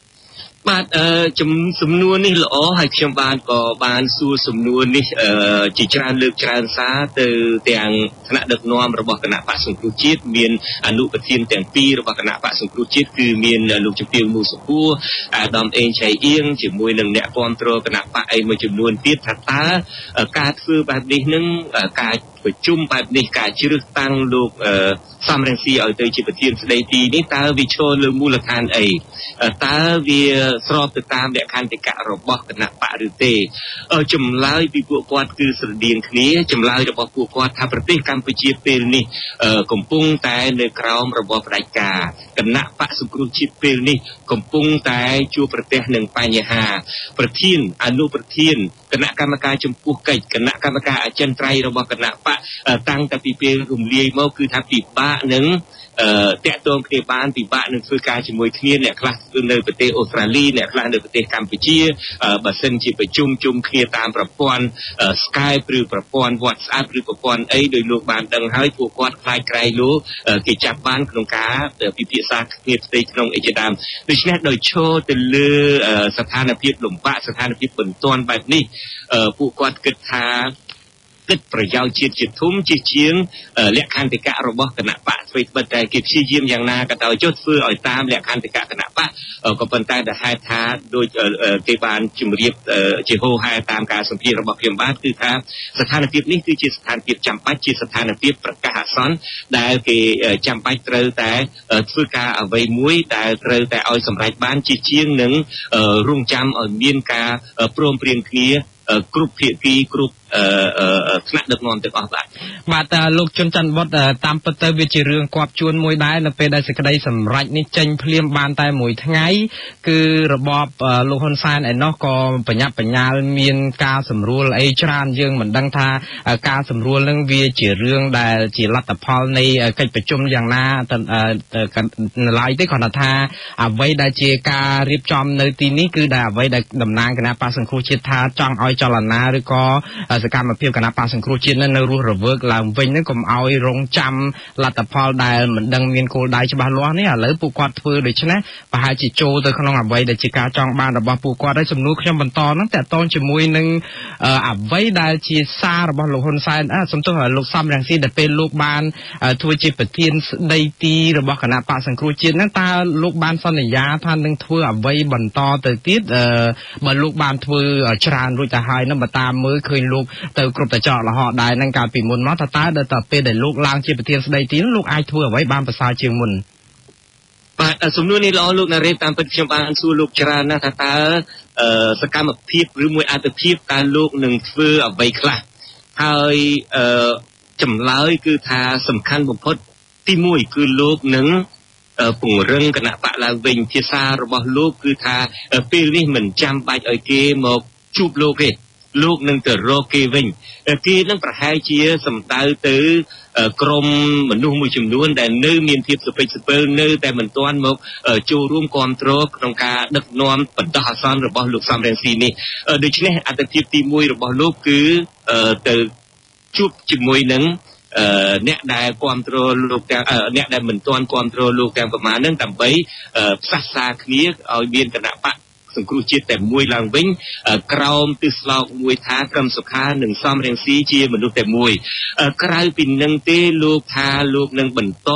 សំណួរនេះល្អហើយខ្ញុំក៏បានសួរសំណួរនេះជាច្រើនលើកច្រើនសារទៅទាំងថ្នាក់ដឹកនាំរបស់គណៈបកសង្គ្រោះជាតិមានអនុប្រធានទាំងពីររបស់គណៈបកសង្គ្រោះជាតិគឺមានលោកជំទាវ មូសុខួរអាដាមអេងឆៃអៀងជាមួយនឹងអ្នកគាំទ្រគណៈបកអីមួយចំនួនទៀតថាតើការធ្វើបែបនេះនឹងការប្រជុំបែបនេះការជ្រើសតាំងលោកសំរងស៊ីឲ្យទៅជាប្រធានស្ដីទីនេះតើវាឈរលើមូលដ្ឋានអីតើវាស្របទៅតាមលក្ខន្តិកៈរបស់គណៈបកឬទេចម្លើយពីពួកគាត់គឺស្រដៀងគ្នាចម្លើយរបស់ពួកគាត់ថាប្រទេសកម្ពុជាពេលនេះកំពុងតែនៅក្រោមរបបផ្ដាច់ការគណៈបកសង្គ្រោះជាតិពេលនេះកំពុងតែជួបប្រទះនឹងបញ្ហាប្រធានអនុប្រធានគណៈកម្មការចំពោះកិច្ចគណៈកម្មការអចិន្ត្រៃយ៍របស់គណៈបកតាំងតែពីពេលរំលាយមកគឺថាពិបាកនឹងតាក់ទងគ្នាបានពិបាកនឹងធ្វើការជាមួយគ្នាអ្នកខ្លះនៅប្រទេសអូស្ត្រាលីអ្នកខ្លះនៅប្រទេសកម្ពុជាបើសិនជាប្រជុំជុំគ្នាតាមប្រព័ន្ធ Skype ឬប្រព័ន្ធ WhatsApp ឬប្រព័ន្ធអីដោយលោកបានដឹងហើយពួកគាត់ខ្លាចក្រែងលោកគេចាប់បានក្នុងការពិភាក្សាគ្នាផ្ទៃក្នុងអីជាដើមដូច្នេះដោយឈរទៅលើស្ថានភាពលំបាកស្ថានភាពបន្ទាន់បែបនេះពួកគាត់គិតថាគិតប្រយោជន៍ជាតិជាធំជាជាងលក្ខន្តិកៈរបស់គណៈបកស្វ័យបិទតែគេព្យាយាមយ៉ាងណាក៏ដោយចុះធ្វើឲ្យតាមលក្ខន្តិកៈគណៈបកក៏ប៉ុន្តែដែលហេតុថាដូចគេបានជម្រាបជាហោហែតាមការសម្ភាសរបស់ខ្ញុំបាទគឺថាស្ថានភាពនេះគឺជាស្ថានភាពចាំបាច់ជាស្ថានភាពប្រកាសអាសន្នដែលគេចាំបាច់ត្រូវតែធ្វើការអ្វីមួយដែលត្រូវតែឲ្យសម្រេចបានជាជាងនឹងរងចាំឲ្យមានការព្រមព្រៀងគ្នាគ្រប់ភាគីគ្រប់ថ្នាក់ដឹកនាំទាំងអស់បាទលោកជុនច័ន្ទបុតតាមពិតទៅវាជារឿងគប់ជួនមួយដែរនៅពេលដែលសេចក្តីសម្រេចនេះចេញភ្លាមបានតែមួយថ្ងៃគឺរបបលោកហ៊ុនសែនឯណោះក៏បញ្ញាប់បញ្ញាលមានការសម្រួលអីច្រើនយើងមិនដឹងថាការសម្រួលនឹងវាជារឿងដែលជាលទ្ធផលនៃកិច្ចប្រជុំយ៉ាងណានៅឡើយទេគ្រាន់តែថាអ្វីដែលជាការរៀបចំនៅទីនេះគឺដែលអ្វីដែលតំណាងគណៈបក្សសង្គ្រោះជាតិថាចង់ឲ្យចលនាឬក៏សកម្មភាពគណៈបកសង្គ្រោះជាតិនៅរស់រវើកឡើងវិញហ្នឹងកុំឲ្យរងចាំលទ្ធផលដែលមិនដឹងមានគោលដៅច្បាស់លាស់នេះឥឡូវពួកគាត់ធ្វើដូច្នេះប្រហែលជាចូលទៅក្នុងអ្វីដែលជាការចង់បានរបស់ពួកគាត់ហើយសំណួរខ្ញុំបន្តហ្នឹងតកតងជាមួយនឹងអ្វីដែលជាសាររបស់លោកហ៊ុនសែនសំទោសលោកសំរងស៊ីដែលពេលលោកបានធ្វើជាប្រធានស្ដីទីរបស់គណៈបកសង្គ្រោះជាតិហ្នឹងតើលោកបានសន្យាថានឹងធ្វើអ្វីបន្តទៅទៀតបើលោកបានធ្វើច្រើនរួចទៅហើយនឹងបើតាមមើលឃើញលោកទៅគ្រប់តចកលហកដែរនឹងកាលពីមុនមកតើដល់ពេលដែលលោកឡើងជាប្រធានស្ដីទីនោះលោកអាចធ្វើអ្វីបានប្រសើរជាងមុនបាទសំណួរនេះល្អលោកណារ៉េតតាមពិតខ្ញុំបានសួរលោកច្រើនណាស់ថាតើសកម្មភាពឬមួយអត្ថភាពតើលោកនឹងធ្វើអ្វីខ្លះហើយចម្លើយគឺថាសំខាន់បំផុតទី1គឺលោកនឹងពង្រឹងគណៈបកឡើងវិញភាសារបស់លោកគឺថាពេលនេះមិនចាំបាច់ឲ្យគេមកជួបលោកទេលោកនឹងទៅរកគេវិញគេនឹងប្រហែលជាសំដៅទៅក្រុមមនុស្សមួយចំនួនដែលនៅមានភាពសពេចសពិលនៅតែមិនទាន់មកចូលរួមគ្រប់គ្រងក្នុងការដឹកនាំបណ្ដោះអាសន្នរបស់លោកសំរងស៊ីនេះដូច្នេះអត្ថប្រយោជន៍ទី1របស់លោកគឺទៅជួបជាមួយនឹងអ្នកដែលគ្រប់គ្រងលោកទាំងអ្នកដែលមិនទាន់គ្រប់គ្រងលោកទាំងប្រមាណហ្នឹងដើម្បីផ្សះផ្សាគ្នាឲ្យមានគណៈបកសង្គ្រោះជាតិតែមួយឡើងវិញក្រោមទិសស្លោកមួយថាក្រមសុខានិងសំរងស៊ីជាមនុស្សតែមួយក្រៅពីនឹងទេលោកថាលោកនឹងបន្ត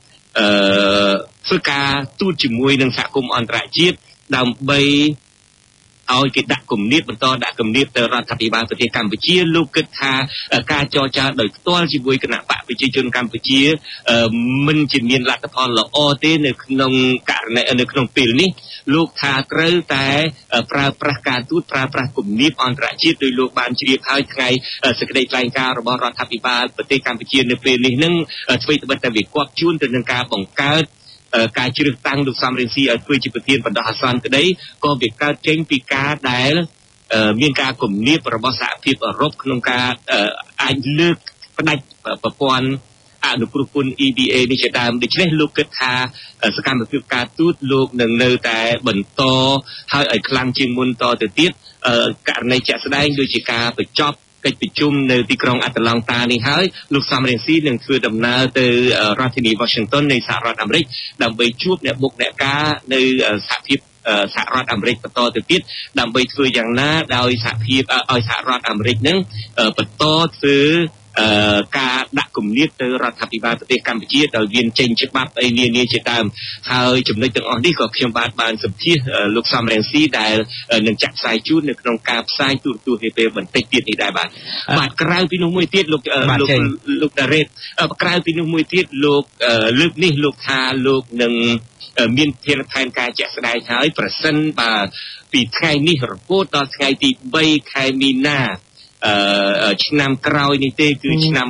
ធ្វើការទូតជាមួយនឹងសហគមន៍អន្តរជាតិដើម្បីឲ្យគេដាក់គំនាបបន្តដាក់គំនាបទៅរដ្ឋាភិបាលប្រទេសកម្ពុជាលោកគិតថាការចរចាដោយផ្ទាល់ជាមួយគណៈបកប្រជាជនកម្ពុជាមិនជាមានលទ្ធផលល្អទេនៅក្នុងករណីនៅក្នុងពេលនេះលោកថាត្រូវតែប្រើប្រាស់ការទូតប្រើប្រាស់គំនាបអន្តរជាតិដោយលោកបានជ្រាបហើយថ្ងៃសេចក្តីថ្លែងការណ៍របស់រដ្ឋាភិបាលប្រទេសកម្ពុជានៅពេលនេះនឹងធ្វើត្បិតតែវាគាប់ជួនទៅនឹងការបង្កើតការជ្រើសតាំងលោកសំរងស៊ីឲ្យធ្វើជាប្រធានបណ្ដោះអាសន្នក្តីក៏វាកើតចេញពីការដែលមានការគំនាបរបស់សហភាពអឺរ៉ុបក្នុងការអាចលើកផ្ដាច់ប្រព័ន្ធអនុគ្រោះពន្ធ EBA នេះជាដើមដូច្នេះលោកគិតថាសកម្មភាពការទូតលោកនឹងនៅតែបន្តហើយឲ្យខ្លាំងជាងមុនតទៅទៀតករណីជាក់ស្ដែងដូចជាការបញ្ចប់កិច្ចប្រជុំនៅទីក្រុងអាត្លង់តានេះហើយលោកសំរងស៊ីនឹងធ្វើដំណើរទៅរដ្ឋធានី Washington នៃសហរដ្ឋអាមេរិកដើម្បីជួបអ្នកបុកអ្នកការនៅសហភាពសហរដ្ឋអាមេរិកបន្តទៅទៀតដើម្បីធ្វើយ៉ាងណាដោយសហភាពឲ្យសហរដ្ឋអាមេរិកនឹងបន្តធ្វើការដាក់គំនាបទៅរដ្ឋាភិបាលប្រទេសកម្ពុជាដោយមានចេញច្បាប់អីនានាជាដើមហើយចំណុចទាំងអស់នេះក៏ខ្ញុំបានសម្ភាសលោកសំរងស៊ីដែលនឹងចាក់ផ្សាយជូននៅក្នុងការផ្សាយទូរទស្សន៍នាពេលបន្តិចទៀតនេះដែរបាទក្រៅពីនោះមួយទៀតលោកតារ៉េតក្រៅពីនោះមួយទៀតលោកលើកនេះលោកថាលោកនឹងមានធានផែនការជាក់ស្ដែងហើយប្រសិនបើពីថ្ងៃនេះរហូតដល់ថ្ងៃទី3ខែមីនាឆ្នាំក្រោយនេះទេគឺឆ្នាំ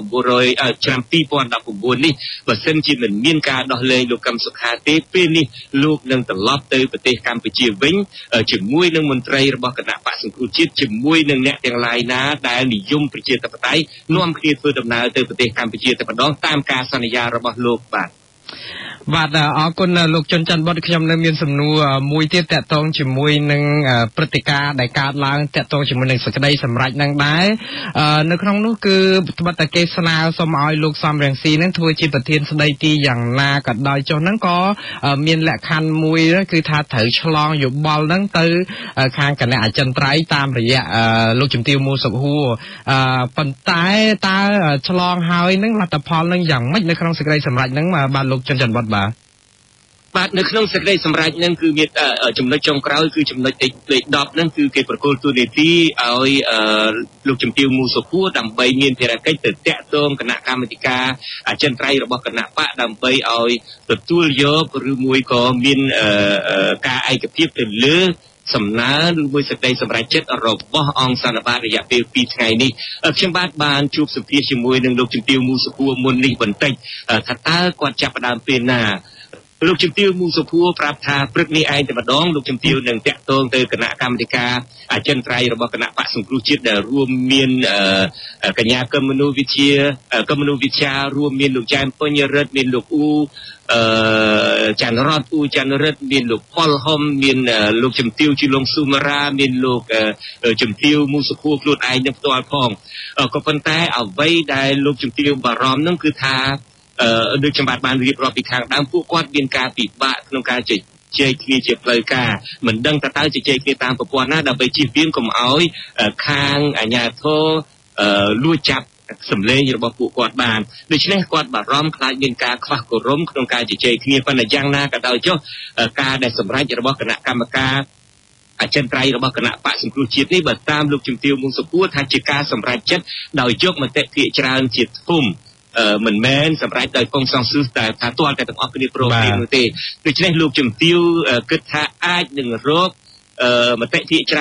1900ឆ្នាំ2019នេះបើសិនជាមិនមានការដោះលែងលោកកឹមសុខាទេពេលនេះលោកនឹងត្រឡប់ទៅប្រទេសកម្ពុជាវិញជាមួយនឹងមន្ត្រីរបស់គណៈបកសង្គ្រោះជាតិជាមួយនឹងអ្នកទាំងឡាយណាដែលនិយមប្រជាធិបតេយ្យនាំគ្នាធ្វើដំណើរទៅប្រទេសកម្ពុជាតែម្ដងតាមការសន្យារបស់លោកបាទអរគុណលោកជុនច័ន្ទបុត្រខ្ញុំនៅមានសំណួរមួយទៀតតាក់ទងជាមួយនឹងព្រឹត្តិការណ៍ដែលកើតឡើងតាក់ទងជាមួយនឹងសេចក្តីសម្រេចនឹងដែរនៅក្នុងនោះគឺត្បិតតែគេស្នើសុំឲ្យលោកសំរងស៊ីនឹងធ្វើជាប្រធានស្ដីទីយ៉ាងណាក៏ដោយចុះហ្នឹងក៏មានលក្ខខណ្ឌមួយគឺថាត្រូវឆ្លងយោបល់ហ្នឹងទៅខាងគណៈអចិន្ត្រៃយ៍តាមរយៈលោកជំទាវ មូសុខហួរប៉ុន្តែតើឆ្លងហើយនឹងលទ្ធផលនឹងយ៉ាងម៉េចនៅក្នុងសេចក្តីសម្រេចហ្នឹងបាទលោកជុនច័ន្ទបុត្របាទនៅក្នុងសេចក្តីសម្រេចហ្នឹងគឺមានចំណុចចុងក្រោយគឺចំណុចលេខ10ហ្នឹងគឺគេប្រគល់ទូនីតិឲ្យលោកជំទាវ មូសុខួរដើម្បីមានភារកិច្ចទៅតាក់ទងគណៈកម្មាធិការអចិន្ត្រៃយ៍របស់គណៈបកដើម្បីឲ្យទទួលយកឬមួយក៏មានការឯកភាពទៅលើសំណើឬមួយសេចក្តីសម្រេចចិត្តរបស់អង្គសន្និបាតរយៈពេល2ថ្ងៃនេះខ្ញុំបានជួបសម្ភាសជាមួយនឹងលោកជំទាវ មូសុខួរមុននេះបន្តិចថាតើគាត់ចាប់ផ្ដើមពេលណាលោកជំទាវមូសុភួរប្រាប់ថាព្រឹកនេះឯងតែម្ដងលោកជំទាវនឹងតាក់ទងទៅគណៈកម្មាធិការអចិន្ត្រៃយ៍របស់គណៈបក្សសង្គ្រោះជាតិដែលរួមមានកញ្ញាកឹមមនុស្សវិទ្យារួមមានលោកចែមពេញរិទ្ធមានលោកអ៊ូច័ន្ទរតច័ន្ទរិទ្ធមានលោកប៉ុលហុំមានលោកជំទាវជីឡុងស៊ូមារ៉ាមានលោកជំទាវមូសុភួរខ្លួនឯងនឹងផ្ទាល់ផងក៏ប៉ុន្តែអ្វីដែលលោកជំទាវបារម្ភនោះគឺថាដូចខ្ញុំបានរៀបរាប់ពីខាងដើមពួកគាត់មានការពិបាកក្នុងការជជែកគ្នាជាផ្លូវការមិនដឹងតើជជែកគ្នាតាមប្រព័ន្ធណាដើម្បីជៀសវាងកុំឲ្យខាងអាជ្ញាធរលួចចាប់សម្លេងរបស់ពួកគាត់បានដូច្នេះគាត់បារម្ភខ្លាចមានការខ្វះគោរមក្នុងការជជែកគ្នាប៉ុន្តែយ៉ាងណាក៏ដោយចុះការដែលសម្រេចរបស់គណៈកម្មការអចិន្ត្រៃយ៍របស់គណៈបក្សសង្គ្រោះជាតិនេះបើតាមលោកជំទាវមូសុភួរថាជាការសម្រេចចិត្តដោយយកមតិភាគច្រើនជាធំមិនមែនសម្រាប់ដោយកងសង្ស៊ឺតែថាទាល់តែទាំងអស់គ្នាព្រមព្រៀងនោះទេដូច្នេះលោកជំទាវគិតថាអាចនឹងរកមតិភាគច្រើន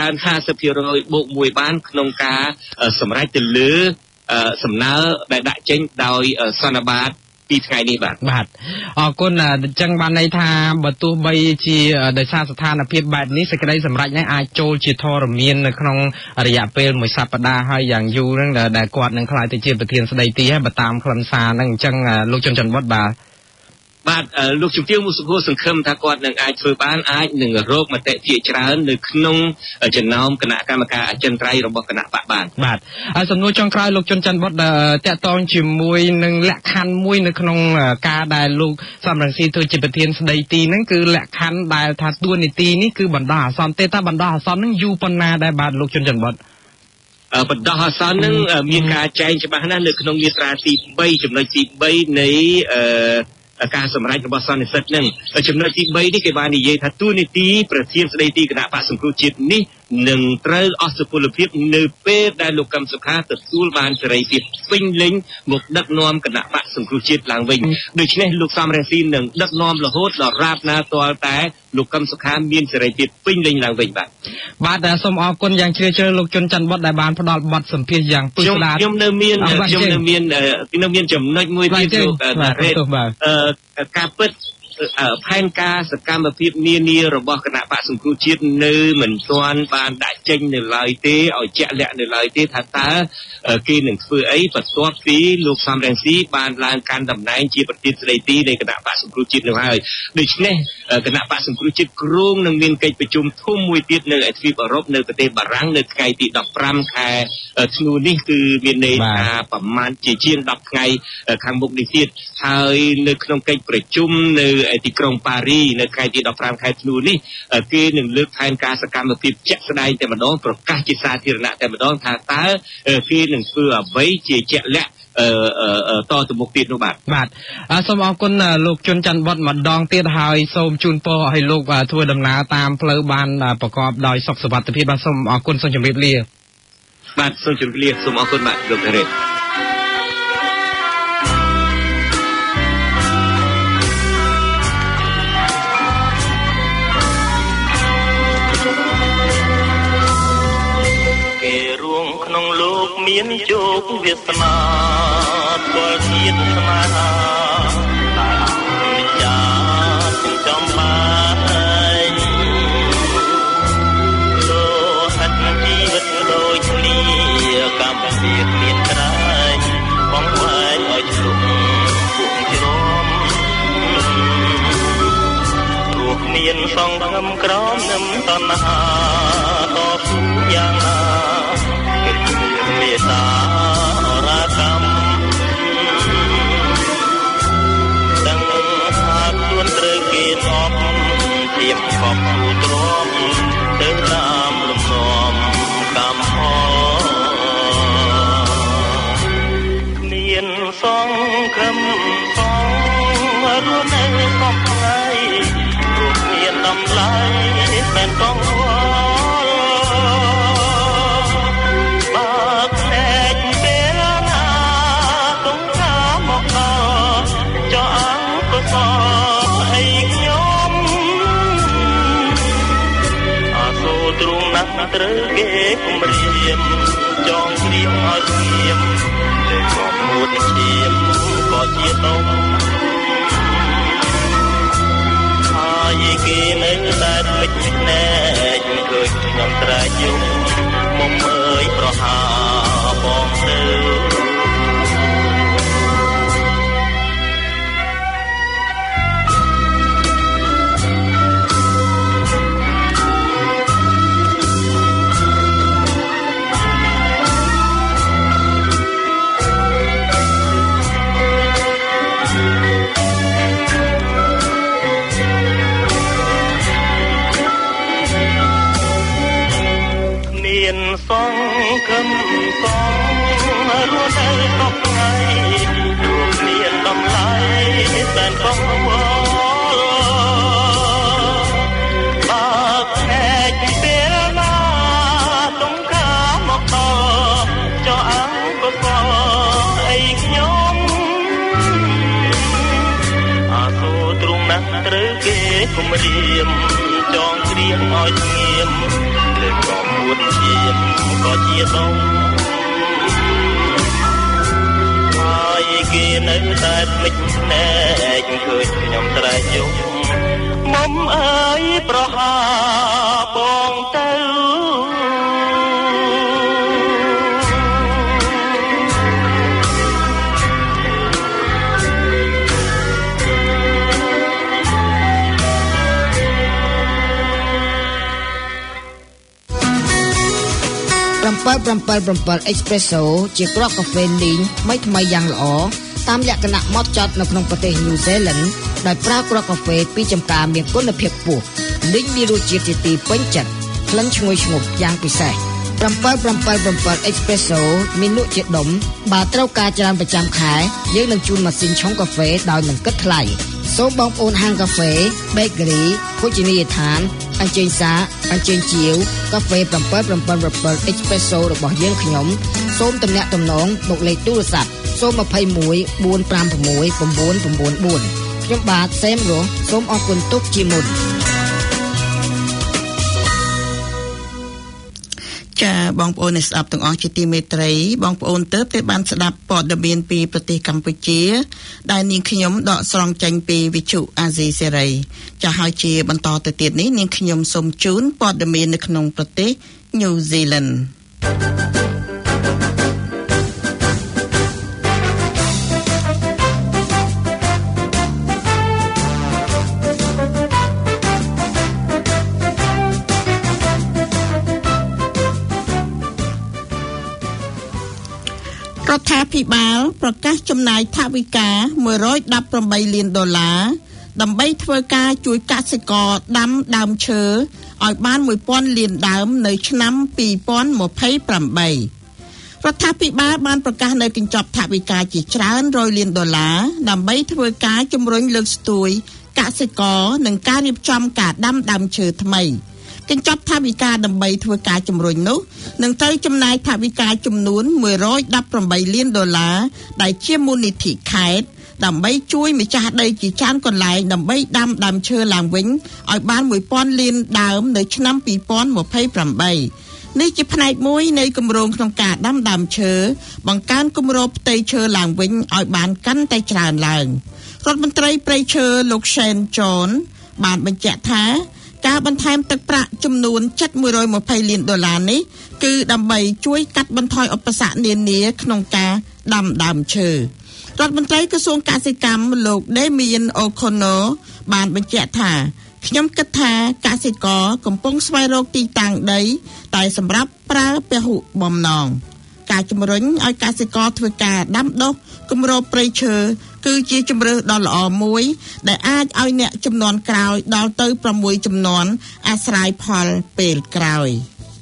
50% បូក1បានក្នុងការសម្រេចទៅលើសំណើដែលដាក់ចេញដោយសន្និបាតពីថ្ងៃនេះបាទអរគុណអញ្ចឹងបានន័យថាបើទោះបីជាដោយសារស្ថានភាពបែបនេះសេចក្តីសម្រេចនេះអាចចូលជាធរមាននៅក្នុងរយៈពេលមួយសប្តាហ៍ហើយយ៉ាងយូរហ្នឹងដែលគាត់នឹងខ្លាយទៅជាប្រធានស្ដីទីហើយបើតាមខ្លឹមសារហ្នឹងអញ្ចឹងលោកចន្ទច័ន្ទវត្តបាទលោកជំទាវមូសុភួរសង្ឃឹមថាគាត់នឹងអាចធ្វើបានអាចនឹងរកមតិភាគច្រើននៅក្នុងចំណោមគណៈកម្មការអចិន្ត្រៃយ៍របស់គណៈបកបានបាទហើយសំណួរចុងក្រោយលោកចន្ទច័ន្ទវត្តតាក់ទងជាមួយនឹងលក្ខខណ្ឌមួយនៅក្នុងការដែលលោកសំរងស៊ីធ្វើជាប្រធានស្ដីទីហ្នឹងគឺលក្ខខណ្ឌដែលថាតួនាទីនេះគឺបណ្ដោះអាសន្នទេតែបណ្ដោះអាសន្នហ្នឹងយូរប៉ុណ្ណាដែរបាទលោកចន្ទច័ន្ទវត្តបណ្ដោះអាសន្ននឹងមានការចែងច្បាស់ណាស់នៅក្នុងមាត្រាទី3ចំណុចទី3នៃការសម្រេចរបស់សន្និសិទនឹងចំណុចទី3នេះគេបាននិយាយថាទូនីតិប្រធានស្ដីទីគណៈបក្សសង្គ្រោះជាតិនេះនឹងត្រូវអស់សុពលភាពនៅពេលដែលលោកកឹមសុខាទទួលបានសេរីភាពពេញលេញមកដឹកនាំគណៈបក្សសង្គ្រោះជាតិឡើងវិញដូច្នេះលោកសំរងស៊ីនឹងដឹកនាំរហូតដល់រាបណាទាល់តែលោកកឹមសុខាមានសេរីភាពពេញលេញឡើងវិញបាទសូមអរគុណយ៉ាងជ្រាលជ្រៅលោកជុនច័ន្ទវត្តដែលបានផ្ដល់បទសម្ភាសន៍យ៉ាងពិស្ដារខ្ញុំនៅមានចំណុចមួយទៀតលោកណារ៉េតការពិតផែនការសកម្មភាពនានារបស់គណៈបក្សសង្គ្រោះជាតិនៅមិនទាន់បានដាក់ចេញនៅឡើយទេឲ្យជាក់លាក់នៅឡើយទេថាតើគេនឹងធ្វើអីបន្ទាប់ពីលោកសំរងស៊ីបានឡើងកាន់តំណែងជាប្រធានស្ដីទីនៃគណៈបក្សសង្គ្រោះជាតិនោះហើយដូច្នេះគណៈបក្សសង្គ្រោះជាតិគ្រោងនឹងមានកិច្ចប្រជុំធំមួយទៀតនៅឯទ្វីបអឺរ៉ុបនៅប្រទេសបារាំងនៅថ្ងៃទី15ខែធ្នូនេះគឺមានន័យថាប្រមាណជាជាង10ថ្ងៃខាងមុខនេះទៀតហើយនៅក្នុងកិច្ចប្រជុំនៅទីក្រុងប៉ារីនៅថ្ងៃទី15ខែធ្នូនេះគេនឹងលើកផែនការសកម្មភាពជាក់ស្ដែងតែម្ដងប្រកាសជាសាធារណៈតែម្ដងថាតើគេនឹងធ្វើអ្វីជាជាក់លាក់តទៅមុខទៀតនោះបាទសូមអរគុណលោកជុនច័ន្ទវត្តម្ដងទៀតហើយសូមជូនពរឲ្យលោកធ្វើដំណើរតាមផ្លូវបានប្រកបដោយសុខសុវត្ថិភាពបាទសូមអរគុណសូមជម្រាបលាបាទសូមជម្រាបលាសូមអរគុណបាទលោករ៉េតមានជោគវាសនាពលជាតិស្នេហាតែម្ចាស់ចំបានលោហិតជីវិតដូចគ្នាកម្មវិធីមានក្រែងបងវាយឲ្យជ្រុំពួកជ្រំរស់មានសង្ឃឹមក្រំនឹមតណ្ហាតស៊ូយ៉ាងណាមេតារកម្មដឹងថាខ្លួនត្រូវគេអបទៀមខប់ទូទ្រាំទៅតាមលំនាំកម្មមានសង្ឃឹមសងរស់នៅកំថ្ងៃរស់មានតម្លៃមែនកងត្រូវគេគំរាមចងព្រៀបឲ្យស្ងៀមតែក៏មួតឈាមក៏ជាតុំគេនៅតែមិនណែកឃើញខ្ញុំត្រែកយំមុំអើយប្រហាបងទៅសង្ឃឹមសងរស់នៅកប់ថ្ងៃរួចមានតម្លៃសែនកង្វល់បើខ្នែកពេលណាទុំខាមកដល់ចោអង្គកអីខ្ញុំអាសូរទ្រង់ណាស់ត្រូវគេគំរាមចងគ្រៀងឲ្យស្ងៀមលើកក៏ពួតជាក៏ជាដងហើយគេនៅតែភ្លេចណែកឃើញខ្ញុំត្រែកយំមុំអើយប្រហាបងទៅ 777 Espresso ជាគ្រាប់កាហ្វេលីងថ្មីយ៉ាងល្អតាមលក្ខណៈម៉ត់ចត់នៅក្នុងប្រទេស New Zealand ដោយប្រើគ្រាប់កាហ្វេពីចម្ការមានគុណភាពខ្ពស់លីងមានរសជាតិជាទីពេញចិត្តក្លិនឈ្ងុយឈ្ងប់យ៉ាងពិសេស777 Espresso មានលក់ជាដុំបើត្រូវការច្រើនប្រចាំខែយើងនឹងជូនម៉ាស៊ីនឆុងកាហ្វេដោយមិនគិតថ្លៃសូមបងប្អូនហាងកាហ្វេ Bakery ភោជនីយដ្ឋានអញ្ជើញសាអញ្ជើញជាវកាហ្វេ777 Espresso របស់យើងខ្ញុំសូមទំនាក់ទំនងមកលេខទូរស័ព្ទ021 456 994ខ្ញុំបាទសេមរស់សូមអរគុណទុកជាមុនចាបងប្អូនអ្នកស្ដាប់ទាំងអស់ជាទីមេត្រីបងប្អូនទើបតែបានស្ដាប់ព័ត៌មានពីប្រទេសកម្ពុជាដែលនាងខ្ញុំដកស្រង់ចេញពីវិទ្យុអាស៊ីសេរីចាហើយជាបន្តទៅទៀតនេះនាងខ្ញុំសូមជូនព័ត៌មាននៅក្នុងប្រទេសញូហ្សេឡង់រដ្ឋាភិបាលប្រកាសចំណាយថវិកា$118 លានដើម្បីធ្វើការជួយកសិករដាំដើមឈើឲ្យបាន1000 លានដើមនៅឆ្នាំ2028រដ្ឋាភិបាលបានប្រកាសនៅកញ្ចប់ថវិកាជាច្រើន$100 លានដើម្បីធ្វើការជំរុញលើកស្ទួយកសិករនិងការរៀបចំការដាំដើមឈើថ្មីកញ្ចប់ថវិកាដើម្បីធ្វើការជំរុញនោះនឹងត្រូវចំណាយថវិកាចំនួន$118 លានដែលជាមូលនិធិខេត្តដើម្បីជួយម្ចាស់ដីជាច្រើនកន្លែងដើម្បីដាំដើមឈើឡើងវិញឲ្យបាន1000 លានដើមនៅឆ្នាំ2028នេះជាផ្នែកមួយនៃគម្រោងក្នុងការដាំដើមឈើបង្កើនគម្របផ្ទៃឈើឡើងវិញឲ្យបានកាន់តែច្រើនឡើងរដ្ឋមន្ត្រីព្រៃឈើលោក Shane John បានបញ្ជាក់ថាការបន្ថែមទឹកប្រាក់ចំនួន$120 លាននេះគឺដើម្បីជួយកាត់បន្ថយឧបសគ្គនានាក្នុងការដាំដើមឈើរដ្ឋមន្ត្រីក្រសួងកសិកម្មលោក Damien O'Connor បានបញ្ជាក់ថាខ្ញុំគិតថាកសិករកំពុងស្វែងរកទីតាំងដីតែសម្រាប់ប្រើពហុបំណងការជំរុញឲ្យកសិករធ្វើការដាំដុះគម្របព្រៃឈើគឺជាជម្រើសដ៏ល្អមួយដែលអាចឲ្យអ្នកជំនាន់ក្រោយដល់ទៅ6ជំនាន់អាស្រ័យផលពេលក្រោយ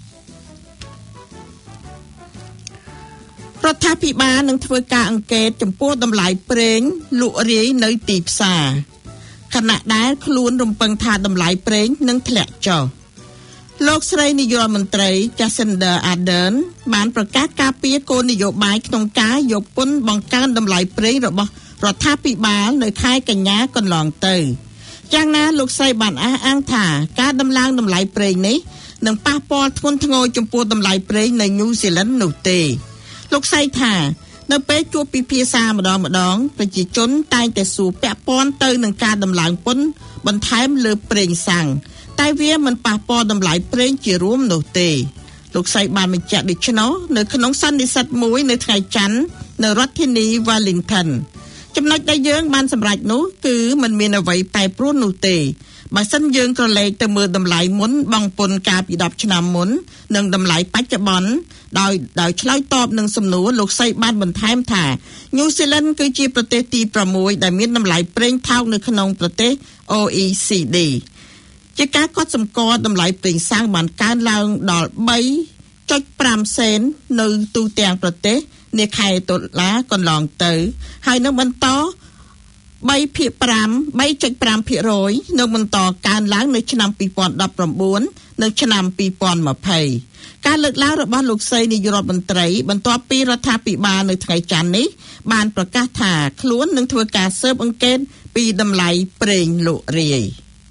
រដ្ឋាភិបាលនឹងធ្វើការអង្កេតចំពោះតម្លៃប្រេងលក់រាយនៅទីផ្សារខណៈដែលខ្លួនរំពឹងថាតម្លៃប្រេងនឹងធ្លាក់ចុះលោកស្រីនាយករដ្ឋមន្ត្រី Jacinda Ardern បានប្រកាសការពារគោលនយោបាយក្នុងការយកពន្ធបង្កើនតម្លៃប្រេងរបស់រដ្ឋាភិបាលនៅខែកញ្ញាកន្លងទៅយ៉ាងណាលោកស្រីបានអះអាងថាការដំឡើងតម្លៃប្រេងនេះនឹងប៉ះពាល់ធ្ងន់ធ្ងរចំពោះតម្លៃប្រេងនៅញូហ្សេឡង់នោះទេលោកស្រីថានៅពេលជួបពិភាក្សាម្ដងប្រជាជនតែងតែសួរពាក់ព័ន្ធទៅនឹងការដំឡើងពន្ធបន្ថែមលើប្រេងសាំងតែវាមិនប៉ះពាល់តម្លៃប្រេងជារួមនោះទេលោកស្រីបានបញ្ជាក់ដូច្នោះនៅក្នុងសន្និសីទមួយនៅថ្ងៃច័ន្ទនៅរដ្ឋធានី Wellington ចំណុចដែលយើងបានសម្រេចនោះគឺมันមានអ្វីប្រែប្រួលនោះទេបើសិនយើងក្រឡេកទៅមើលតម្លៃមុនបង់ពន្ធកាលពី10ឆ្នាំមុននិងតម្លៃបច្ចុប្បន្នដោយឆ្លើយតបនឹងសំណួរលោកស្រីបានបន្ថែមថាញូហ្សេឡង់គឺជាប្រទេសទី6ដែលមានតម្លៃប្រេងថោកនៅក្នុងប្រទេស OECD ជាការកត់សម្គាល់តម្លៃប្រេងសាំងបានកើនឡើងដល់ 3.5 សេននៅទូទាំងប្រទេសនាខែតុលាកន្លងទៅហើយនឹងបន្ត3.5% នឹងបន្តកើនឡើងនៅឆ្នាំ2019និងឆ្នាំ2020ការលើកឡើងរបស់លោកស្រីនាយករដ្ឋមន្ត្រីបន្ទាប់ពីរដ្ឋាភិបាលនៅថ្ងៃច័ន្ទនេះបានប្រកាសថាខ្លួននឹងធ្វើការស៊ើបអង្កេតពីតម្លៃប្រេងលក់រាយ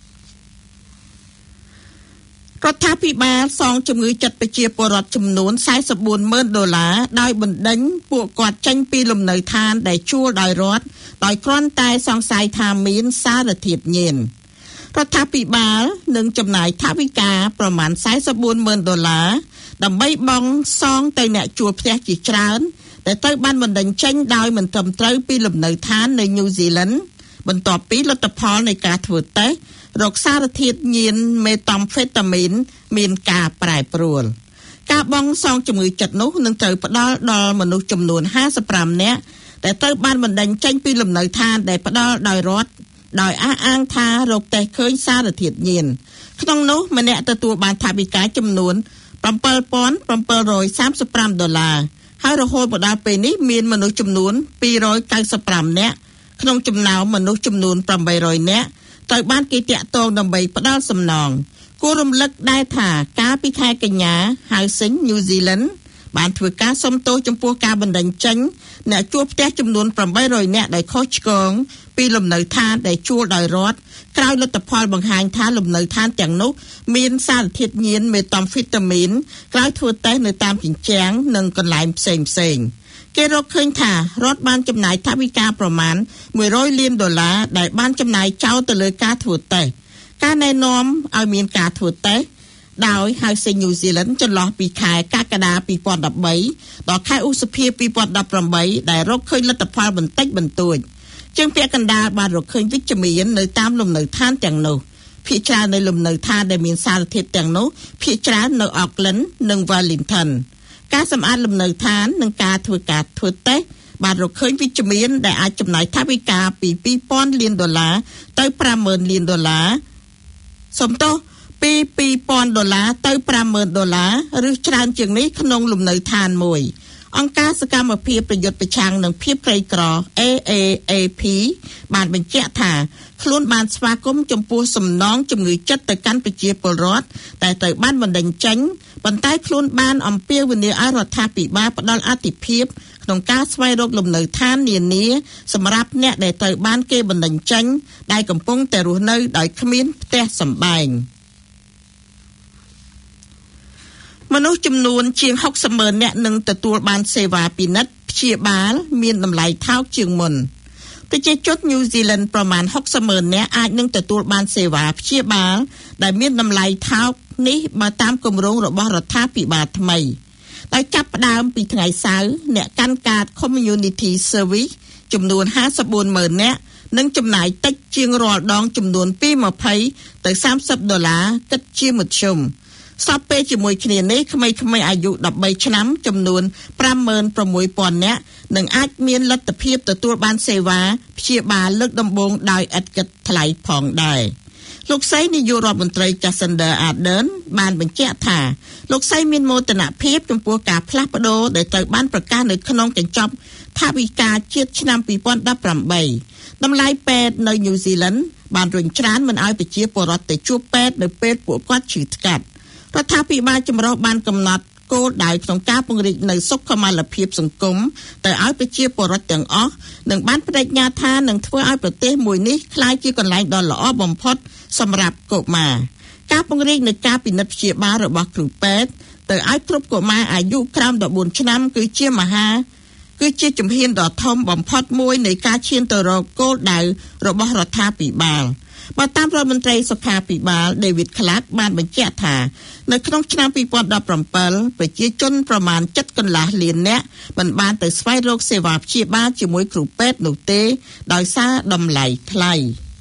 រដ្ឋាភិបាលសងជំងឺចិត្តប្រជាពលរដ្ឋចំនួន$44,000ដោយបណ្ដេញពួកគាត់ចេញពីលំនៅឋានដែលជួលដោយរដ្ឋដោយគ្រាន់តែសង្ស័យថាមានសារធាតុញៀនរដ្ឋាភិបាលនឹងចំណាយថវិកាប្រមាណ$44,000ដើម្បីបង់សងទៅអ្នកជួលផ្ទះជាច្រើនដែលត្រូវបានបណ្ដេញចេញដោយមិនត្រឹមត្រូវពីលំនៅឋាននៅញូហ្សេឡង់បន្ទាប់ពីលទ្ធផលនៃការធ្វើតេស្តរកសារធាតុញៀនមេតាំហ្វេតាមីនមានការប្រែប្រួលការបង់សងជំងឺចិត្តនោះនឹងត្រូវផ្ដល់ដល់មនុស្សចំនួន55នាក់ដែលត្រូវបានបណ្ដេញចេញពីលំនៅឋានដែលផ្ដល់ដោយរដ្ឋដោយអះអាងថារកតេស្តឃើញសារធាតុញៀនក្នុងនោះម្នាក់ទទួលបានថវិកាចំនួន$7,735ហើយរហូតមកដល់ពេលនេះមានមនុស្សចំនួន295នាក់ក្នុងចំណោមមនុស្សចំនួន800នាក់ត្រូវបានគេតាក់ទងដើម្បីផ្ដល់សំណងគួររំលឹកដែរថាកាលពីខែកញ្ញា Housing New Zealand បានធ្វើការសុំទោសចំពោះការបណ្ដេញចេញអ្នកជួលផ្ទះចំនួន800នាក់ដោយខុសឆ្គងពីលំនៅឋានដែលជួលដោយរដ្ឋក្រោយលទ្ធផលបង្ហាញថាលំនៅឋានទាំងនោះមានសារធាតុញៀនមេតាំហ្វេតាមីនក្រោយធ្វើតេស្តនៅតាមជញ្ជាំងនិងកន្លែងផ្សេងគេរកឃើញថារដ្ឋបានចំណាយថវិកាប្រមាណ$100 លានដែលបានចំណាយចោលទៅលើការធ្វើតេស្តការណែនាំឲ្យមានការធ្វើតេស្តដោយ Housing New Zealand ចន្លោះពីខែកក្កដា2013ដល់ខែឧសភា2018ដែលរកឃើញលទ្ធផលបន្តិចបន្តួចជាងពាក់កណ្ដាលបានរកឃើញវិជ្ជមាននៅតាមលំនៅឋានទាំងនោះភាគច្រើននៅលំនៅឋានដែលមានសារធាតុទាំងនោះភាគច្រើននៅ Auckland និង Wellingtonការសម្អាតលំនៅឋាននិងការធ្វើតេស្តបានរកឃើញវិជ្ជមានដែលអាចចំណាយថវិកាពី$2,000 លានទៅ$50,000 លានសំទោសពី$2,000ទៅ$50,000ឬច្រើនជាងនេះក្នុងលំនៅឋានមួយអង្គការសកម្មភាពប្រយុទ្ធប្រឆាំងនឹងភាពក្រីក្រ AAAP បានបញ្ជាក់ថាខ្លួនបានស្វាគមន៍ចំពោះសំណងជំងឺចិត្តទៅកាន់ប្រជាពលរដ្ឋតែត្រូវបានបណ្ដេញចេញប៉ុន្តែខ្លួនបានអំពាវនាវឲ្យរដ្ឋាភិបាលផ្ដល់អាទិភាពក្នុងការស្វែងរកលំនៅឋាននានាសម្រាប់អ្នកដែលត្រូវបានគេបណ្ដេញចេញដែលកំពុងតែរស់នៅដោយគ្មានផ្ទះសម្បែងមនុស្សចំនួនជាង60,000នាក់នឹងទទួលបានសេវាពិនិត្យព្យាបាលមានតម្លៃថោកជាងមុនប្រជាជនញូហ្សេឡង់ប្រមាណ60,000នាក់អាចនឹងទទួលបានសេវាព្យាបាលដែលមានតម្លៃថោកនេះបើតាមគម្រោងរបស់រដ្ឋាភិបាលថ្មីដោយចាប់ផ្ដើមពីថ្ងៃសៅរ៍អ្នកកាន់កាត Community Service ចំនួន54,000នាក់នឹងចំណាយតិចជាងរាល់ដងចំនួនពី$20ទៅ$30គិតជាមធ្យមស្របពេលជាមួយគ្នានេះក្មេងៗអាយុ13ឆ្នាំចំនួន56,000នាក់នឹងអាចមានលទ្ធភាពទទួលបានសេវាព្យាបាលលើកដំបូងដោយឥតគិតថ្លៃផងដែរលោកស្រីនាយករដ្ឋមន្ត្រី Jacinda Ardern បានបញ្ជាក់ថាលោកស្រីមានមោទនភាពចំពោះការផ្លាស់ប្ដូរដែលត្រូវបានប្រកាសនៅក្នុងកញ្ចប់ថវិកាជាតិឆ្នាំ2018តម្លៃពេទ្យនៅញូហ្សេឡង់បានរុញច្រានមិនឲ្យប្រជាពលរដ្ឋទៅជួបពេទ្យនៅពេលពួកគាត់ឈឺថ្កាត់រដ្ឋាភិបាលចម្រុះបានកំណត់គោលដៅក្នុងការពង្រីកនៅសុខុមាលភាពសង្គមទៅឲ្យប្រជាពលរដ្ឋទាំងអស់និងបានបដិញ្ញាថានឹងធ្វើឲ្យប្រទេសមួយនេះក្លាយជាកន្លែងដ៏ល្អបំផុតសម្រាប់កុមារការពង្រីកនៃការពិនិត្យព្យាបាលរបស់គ្រូពេទ្យទៅឲ្យគ្រប់កុមារអាយុក្រោម14ឆ្នាំគឺជាមហាគឺជាជំហានដ៏ធំបំផុតមួយនៃការឈានទៅរកគោលដៅរបស់រដ្ឋាភិបាលបើតាមរដ្ឋមន្ត្រីសុខាភិបាល David Clark បានបញ្ជាក់ថានៅក្នុងឆ្នាំ2017ប្រជាជនប្រមាណ 7.5 លាននាក់មិនបានទៅស្វែងរកសេវាព្យាបាលជាមួយគ្រូពេទ្យនោះទេដោយសារតម្លៃថ្លៃ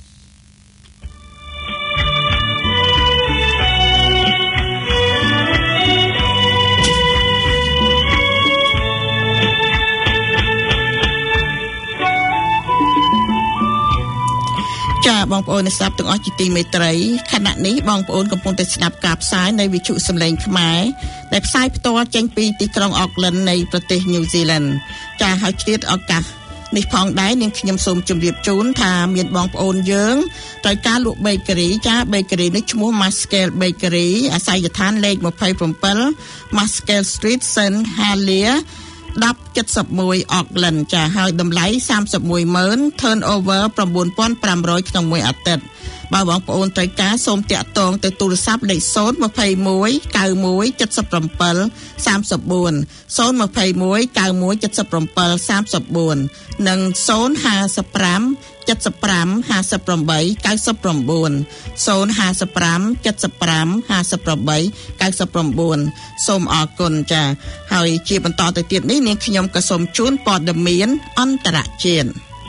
ចាបងប្អូនអ្នកស្ដាប់ទាំងអស់ជាទីមេត្រីខណៈនេះបងប្អូនកំពុងតែស្ដាប់ការផ្សាយនៃវិទ្យុសំឡេងខ្មែរដែលផ្សាយផ្ទាល់ចេញពីទីក្រុង Auckland នៃប្រទេស New Zealand ចាហើយឆ្លៀតឱកាសនេះផងដែរនាងខ្ញុំសូមជម្រាបជូនថាមានបងប្អូនយើងត្រូវការលក់ bakery ចា bakery នេះឈ្មោះ Muskel Bakery អាស័យដ្ឋានលេខ27 Muskel Street St Helier 1071 Auckland ចាហើយតម្លៃ 31,000 turnover 9,500 ក្នុងមួយអាទិត្យបើបងប្អូនត្រូវការសូមតាក់ទងទៅទូរស័ព្ទលេខ021 91 77 34 021 91 77 34និង055 75 58 99 055 75 58 99សូមអរគុណចាហើយជាបន្តទៅទៀតនេះនាងខ្ញុំក៏សូមជូនព័ត៌មានអន្តរជាតិ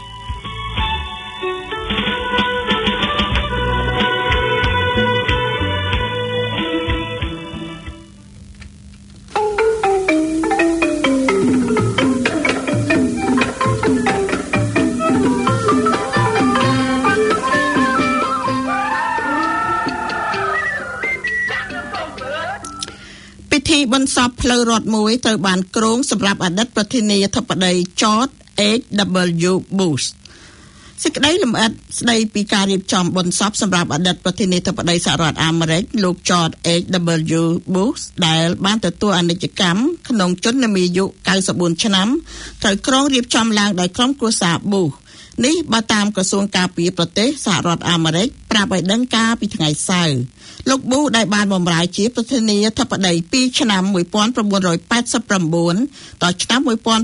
បនសពផ្លូវរដ្ឋមួយត្រូវបានគ្រោងសម្រាប់អតីតប្រធានាធិបតី George H.W. Bush សេចក្តីលម្អិតស្តីពីការរៀបចំបុណ្យសពសម្រាប់អតីតប្រធានាធិបតីសហរដ្ឋអាមេរិកលោក George H.W. Bush ដែលបានទទួលអនិច្ចកម្មក្នុងជន្មាយុ94ឆ្នាំត្រូវគ្រោងរៀបចំឡើងដោយក្រុមគ្រួសារ Bush នេះបើតាមក្រសួងការពារប្រទេសសហរដ្ឋអាមេរិកប្រាប់ឲ្យដឹងកាលពីថ្ងៃសៅរ៍លោក Bush ដែលបានបម្រើជាប្រធានាធិបតីពីឆ្នាំ1989ដល់ឆ្នាំ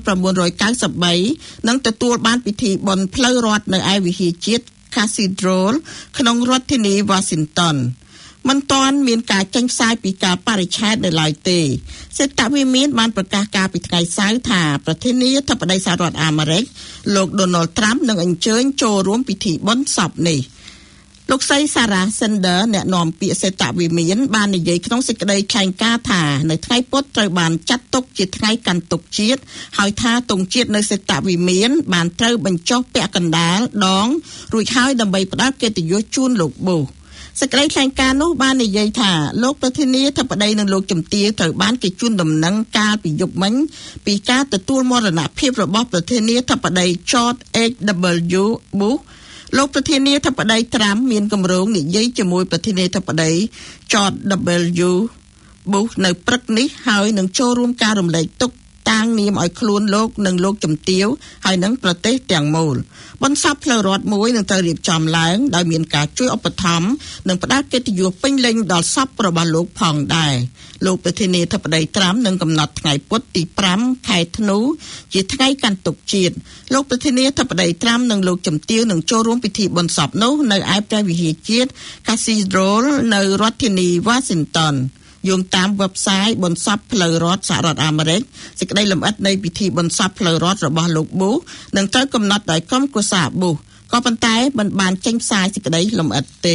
1993នឹងទទួលបានពិធីបុណ្យផ្លូវរដ្ឋនៅឯវិហារជាតិ Cathedral ក្នុងរដ្ឋធានី Washington មិនទាន់មានការចេញផ្សាយពីការបរិច្ឆេទនៅឡើយទេសេតវិមានបានប្រកាសការពីថ្ងៃសៅរ៍ថាប្រធានាធិបតីសហរដ្ឋអាមេរិកលោក Donald Trump នឹងអញ្ជើញចូលរួមពិធីបុណ្យសពនេះលោកស្រី Sarah Sanders អ្នកនាំពាក្យសេតវិមានបាននិយាយក្នុងសេចក្តីថ្លែងការណ៍ថានៅថ្ងៃពុធត្រូវបានចាត់ទុកជាថ្ងៃកាន់ទុក្ខជាតិហើយថាទង់ជាតិនៅសេតវិមានបានត្រូវបញ្ចុះពាក់កណ្ដាលដងរួចហើយដើម្បីផ្ដល់កិត្តិយសជូនលោក Bushសេចក្តីថ្លែងការណ៍នោះបាននិយាយថាលោកប្រធានាធិបតីនិងលោកជំទាវត្រូវបានគេជូនដំណឹងកាលពីយប់មិញពីការទទួលមរណភាពរបស់ប្រធានាធិបតី George H.W. Bush លោកប្រធានាធិបតីត្រាំមានគម្រោងនិយាយជាមួយប្រធានាធិបតី George W. Bush នៅព្រឹកនេះហើយនឹងចូលរួមការរំលែកទុក្ខតាំងនាមឲ្យខ្លួនលោកនិងលោកជំទាវហើយនឹងប្រទេសទាំងមូលបុណ្យសពផ្លូវរដ្ឋមួយនឹងត្រូវរៀបចំឡើងដោយមានការជួយឧបត្ថម្ភនិងផ្ដល់កិត្តិយសពេញលេញដល់សពរបស់លោកផងដែរលោកប្រធានាធិបតីត្រាំនឹងកំណត់ថ្ងៃពុធទី5ខែធ្នូជាថ្ងៃកាន់ទុក្ខជាតិលោកប្រធានាធិបតីត្រាំនិងលោកជំទាវនឹងចូលរួមពិធីបុណ្យសពនោះនៅឯព្រះវិហារជាតិ Cathedral នៅរដ្ឋធានី Washingtonយោងតាម website បុណ្យសពផ្លូវរដ្ឋសហរដ្ឋអាមេរិកសេចក្តីលម្អិតនៃពិធីបុណ្យសពផ្លូវរដ្ឋរបស់លោក Bush នឹងត្រូវកំណត់ដោយក្រុមគ្រួសារ Bush ក៏ប៉ុន្តែមិនបានចេញផ្សាយសេចក្តីលម្អិតទេ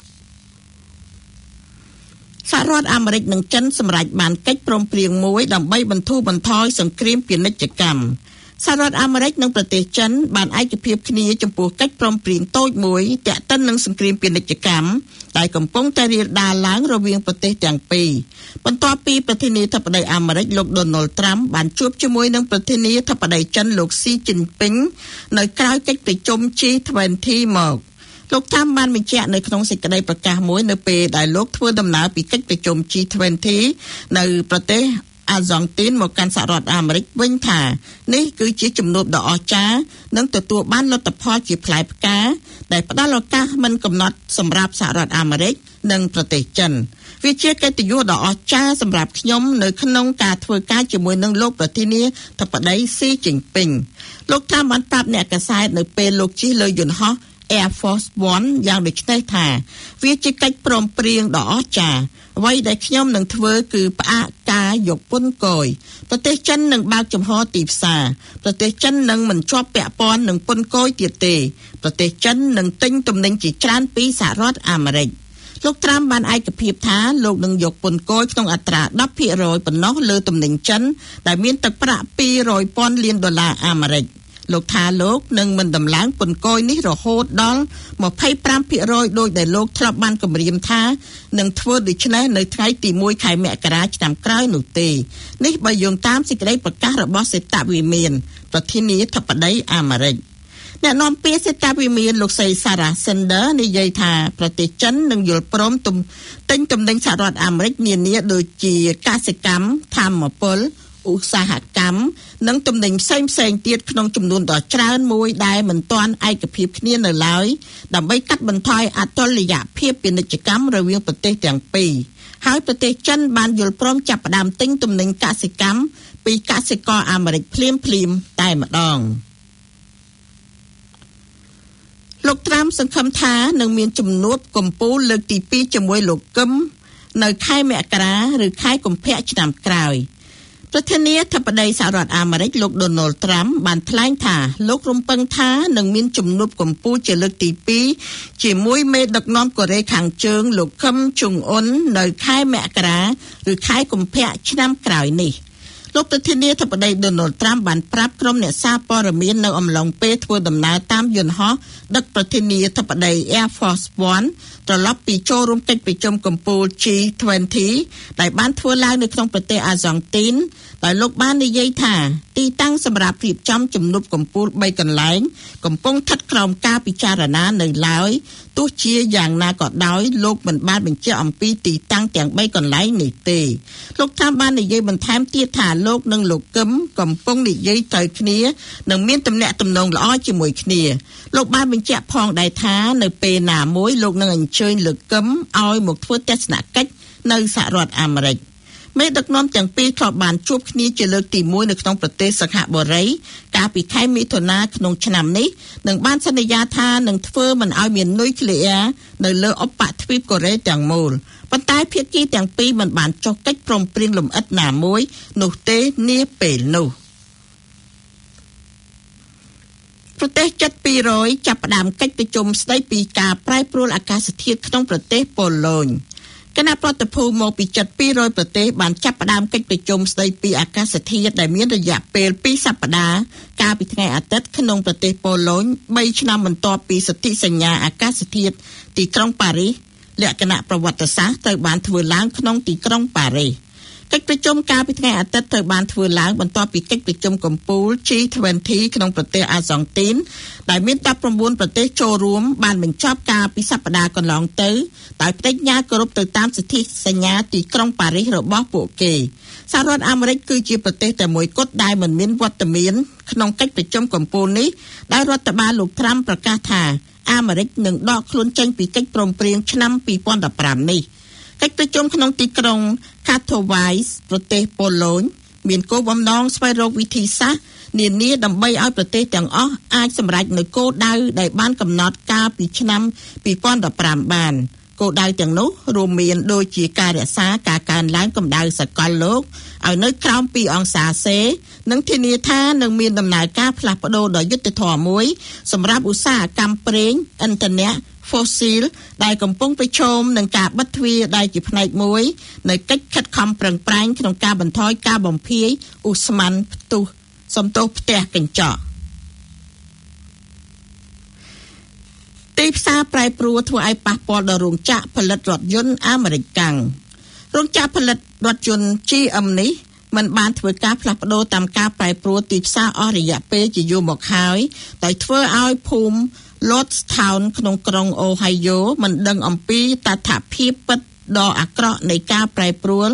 សហរដ្ឋអាមេរិកនិងចិនសម្រេចបានកិច្ចព្រមព្រៀងមួយដើម្បីបន្ធូរបន្ថយសង្គ្រាមពាណិជ្ជកម្មសហរដ្ឋអាមេរិកនិងប្រទេសចិនបានឯកភាពគ្នាចំពោះកិច្ចព្រមព្រៀងតូចមួយទាក់ទិននឹងសង្គ្រាមពាណិជ្ជកម្មដែលកំពុងតែរាលដាលឡើងរវាងប្រទេសទាំងពីរបន្ទាប់ពីប្រធានាធិបតីអាមេរិកលោក Donald Trump បានជួបជាមួយនឹងប្រធានាធិបតីចិនលោក Xi Jinping នៅក្រៅកិច្ចប្រជុំ G20 មកលោកតាមបានបញ្ជាក់នៅក្នុងសេចក្តីប្រកាសមួយនៅពេលដែលលោកធ្វើដំណើរពីកិច្ចប្រជុំ G20 នៅប្រទេសអាហ្សង់ទីនមកកាន់សហរដ្ឋអាមេរិកវិញថានេះគឺជាជំនួបដ៏អស្ចារ្យនិងទទួលបានលទ្ធផលជាផ្លែផ្កាដែលផ្ដល់ឱកាសមិនកំណត់សម្រាប់សហរដ្ឋអាមេរិកនិងប្រទេសចិនវាជាកិត្តិយសដ៏អស្ចារ្យសម្រាប់ខ្ញុំនៅក្នុងការធ្វើការជាមួយនឹងលោកប្រធានាធិបតីស៊ីជីនពីងលោកថាបានប្រាប់អ្នកកាសែតនៅពេលលោកជិះលើយន្តហោះ Air Force One យ៉ាងដូចនេះថាវាជាកិច្ចព្រមព្រៀងដ៏អស្ចារ្យអ្វីដែលខ្ញុំនឹងធ្វើគឺផ្អាកការយកពន្ធគយប្រទេសចិននឹងបើកចំហទីផ្សារប្រទេសចិននឹងមិនជាប់ពាក់ព័ន្ធនឹងពន្ធគយទៀតទេប្រទេសចិននឹងទិញទំនិញជាច្រើនពីសហរដ្ឋអាមេរិកលោកត្រាំបានឯកភាពថាលោកនឹងយកពន្ធគយក្នុងអត្រា 10% ប៉ុណ្ណោះលើទំនិញចិនដែលមានទឹកប្រាក់$200,000 លានអាមេរិកលោកថាលោកនឹងមិនដំឡើងពន្ធគយនេះរហូតដល់ 25% ដោយដែលលោកធ្លាប់បានគម្រាមថានឹងធ្វើដូច្នេះនៅថ្ងៃទី1ខែមករាឆ្នាំក្រោយនោះទេនេះបើយោងតាមសេចក្តីប្រកាសរបស់សេតវិមានប្រធានាធិបតីអាមេរិកអ្នកនាំពាក្យសេតវិមានលោកស្រី Sarah Sanders និយាយថាប្រទេសចិននឹងយល់ព្រមទិញទំនិញសហរដ្ឋអាមេរិកនានាដូចជាកសិកម្មធម្មពលឧស្សាហកម្មនិងទំនិញផ្សេងៗទៀតក្នុងចំនួនដ៏ច្រើនមួយដែលមិនទាន់ឯកភាពគ្នានៅឡើយដើម្បីកាត់បន្ថយអតុល្យភាពពាណិជ្ជកម្មរវាងប្រទេសទាំងពីរហើយប្រទេសចិនបានយល់ព្រមចាប់ផ្ដើមទិញទំនិញកសិកម្មពីកសិករអាមេរិកភ្លាមៗតែម្ដងលោកត្រាំសង្ឃឹមថានឹងមានជំនួបកម្ពុជាលើកទី2ជាមួយលោកកឹមនៅខែមករាឬខែកុម្ភៈឆ្នាំក្រោយប្រធានាធិបតីសហរដ្ឋអាមេរិកលោក Donald Trump បានថ្លែងថាលោករំពឹងថានឹងមានជំនួបកម្ពុជាជាលើកទី2ជាមួយមេដឹកនាំកូរ៉េខាងជើងលោកខឹមជុងអ៊ុននៅខែមករាឬខែកុម្ភៈឆ្នាំក្រោយនេះលោកប្រធានាធិបតី Donald Trump បានប្រាប់ក្រុមអ្នកសារព័ត៌មាននៅអំឡុងពេលធ្វើដំណើរតាមយន្តហោះដឹកប្រធានាធិបតី Air Force One ត្រឡប់ពីចូលរួមកិច្ចប្រជុំកំពូល G20 ដែលបានធ្វើឡើងនៅក្នុងប្រទេសអាហ្សង់ទីនដោយលោកបាននិយាយថាទីតាំងសម្រាប់រៀបចំជំនួបកំពូល3កន្លែងកំពុងស្ថិតក្រោមការពិចារណានៅឡើយទោះជាយ៉ាងណាក៏ដោយលោកមិនបានបញ្ជាក់អំពីទីតាំងទាំង3កន្លែងនេះទេលោកថាបាននិយាយបន្ថែមទៀតថាលោកនិងលោកកឹមកំពុងនិយាយត្រូវគ្នានិងមានទំនាក់ទំនងល្អជាមួយគ្នាលោកបានបញ្ជាក់ផងដែរថានៅពេលណាមួយលោកនឹងអញ្ជើញលោកកឹមឲ្យមកធ្វើទស្សនកិច្ចនៅសហរដ្ឋអាមេរិកមេដឹកនាំទាំងពីរធ្លាប់បានជួបគ្នាជាលើកទី1នៅក្នុងប្រទេសសិង្ហបុរីកាលពីខែមិថុនាក្នុងឆ្នាំនេះនិងបានសន្យាថានឹងធ្វើមិនឲ្យមាននុយក្លេអ៊ែរនៅលើឧបទ្វីបកូរ៉េទាំងមូលប៉ុន្តែភាគីទាំងពីរមិនបានចុះកិច្ចព្រមព្រៀងលម្អិតណាមួយនោះទេនាពេលនោះប្រទេសជិត200ចាប់ផ្ដើមកិច្ចប្រជុំស្ដីពីការប្រែប្រួលអាកាសធាតុក្នុងប្រទេសប៉ូឡូញគណៈប្រតិភូមកពីជិត200ប្រទេសបានចាប់ផ្ដើមកិច្ចប្រជុំស្ដីពីអាកាសធាតុដែលមានរយៈពេល2សប្តាហ៍កាលពីថ្ងៃអាទិត្យក្នុងប្រទេសប៉ូឡូញ3ឆ្នាំបន្ទាប់ពីសន្ធិសញ្ញាអាកាសធាតុទីក្រុងប៉ារីសលក្ខណៈប្រវត្តិសាស្ត្រត្រូវបានធ្វើឡើងក្នុងទីក្រុងប៉ារីសកិច្ចប្រជុំកាលពីថ្ងៃអាទិត្យត្រូវបានធ្វើឡើងបន្ទាប់ពីកិច្ចប្រជុំកំពូល G20 ក្នុងប្រទេសអាហ្សង់ទីនដែលមាន19ប្រទេសចូលរួមបានបញ្ចប់ការពីសប្តាហ៍កន្លងទៅដោយបដិញ្ញាគោរពទៅតាមសន្ធិសញ្ញាទីក្រុងប៉ារីសរបស់ពួកគេសហរដ្ឋអាមេរិកគឺជាប្រទេសតែមួយគត់ដែលមិនមានវត្តមានក្នុងកិច្ចប្រជុំកំពូលនេះដែលរដ្ឋបាលលោកត្រាំប្រកាសថាអាមេរិកនឹងដកខ្លួនចេញពីកិច្ចព្រមព្រៀងឆ្នាំ2015នេះកិច្ចប្រជុំក្នុងទីក្រុង Katowice ប្រទេសប៉ូឡូញមានគោលបំណងស្វែងរកវិធីសាស្ត្រនានាដើម្បីឲ្យប្រទេសទាំងអស់អាចសម្រេចនូវគោលដៅដែលបានកំណត់កាលពីឆ្នាំ2015បានគោលដៅទាំងនោះរួមមានដូចជាការរក្សាការកើនឡើងកម្ដៅសកលលោកឲ្យនៅក្រោម2អង្សាសេនិងធានាថានឹងមានដំណើរការផ្លាស់ប្ដូរដ៏យុត្តិធម៌មួយសម្រាប់ឧស្សាហកម្មប្រេងឥន្ធនៈfossil ដែលកំពុងប្រឈមនឹងការបិទទ្វារដែលជាផ្នែកមួយនៃកិច្ចខិតខំប្រឹងប្រែងក្នុងការបន្ថយការបំភាយឧស្ម័នផ្ទុះផ្ទះកញ្ចក់ទីផ្សារប្រែប្រួលធ្វើឲ្យប៉ះពាល់ដល់រោងចក្រផលិតរថយន្តអាមេរិកកាំងរោងចក្រផលិតរថយន្ត GM នេះមិនបានធ្វើការផ្លាស់ប្ដូរតាមការប្រែប្រួលទីផ្សារអស់រយៈពេលជាយូរមកហើយដោយធ្វើឲ្យភូមិ Lordstown ក្នុងក្រុង Ohio មិនដឹងអំពីតថភាពពិតដ៏អាក្រក់នៃការប្រែប្រួល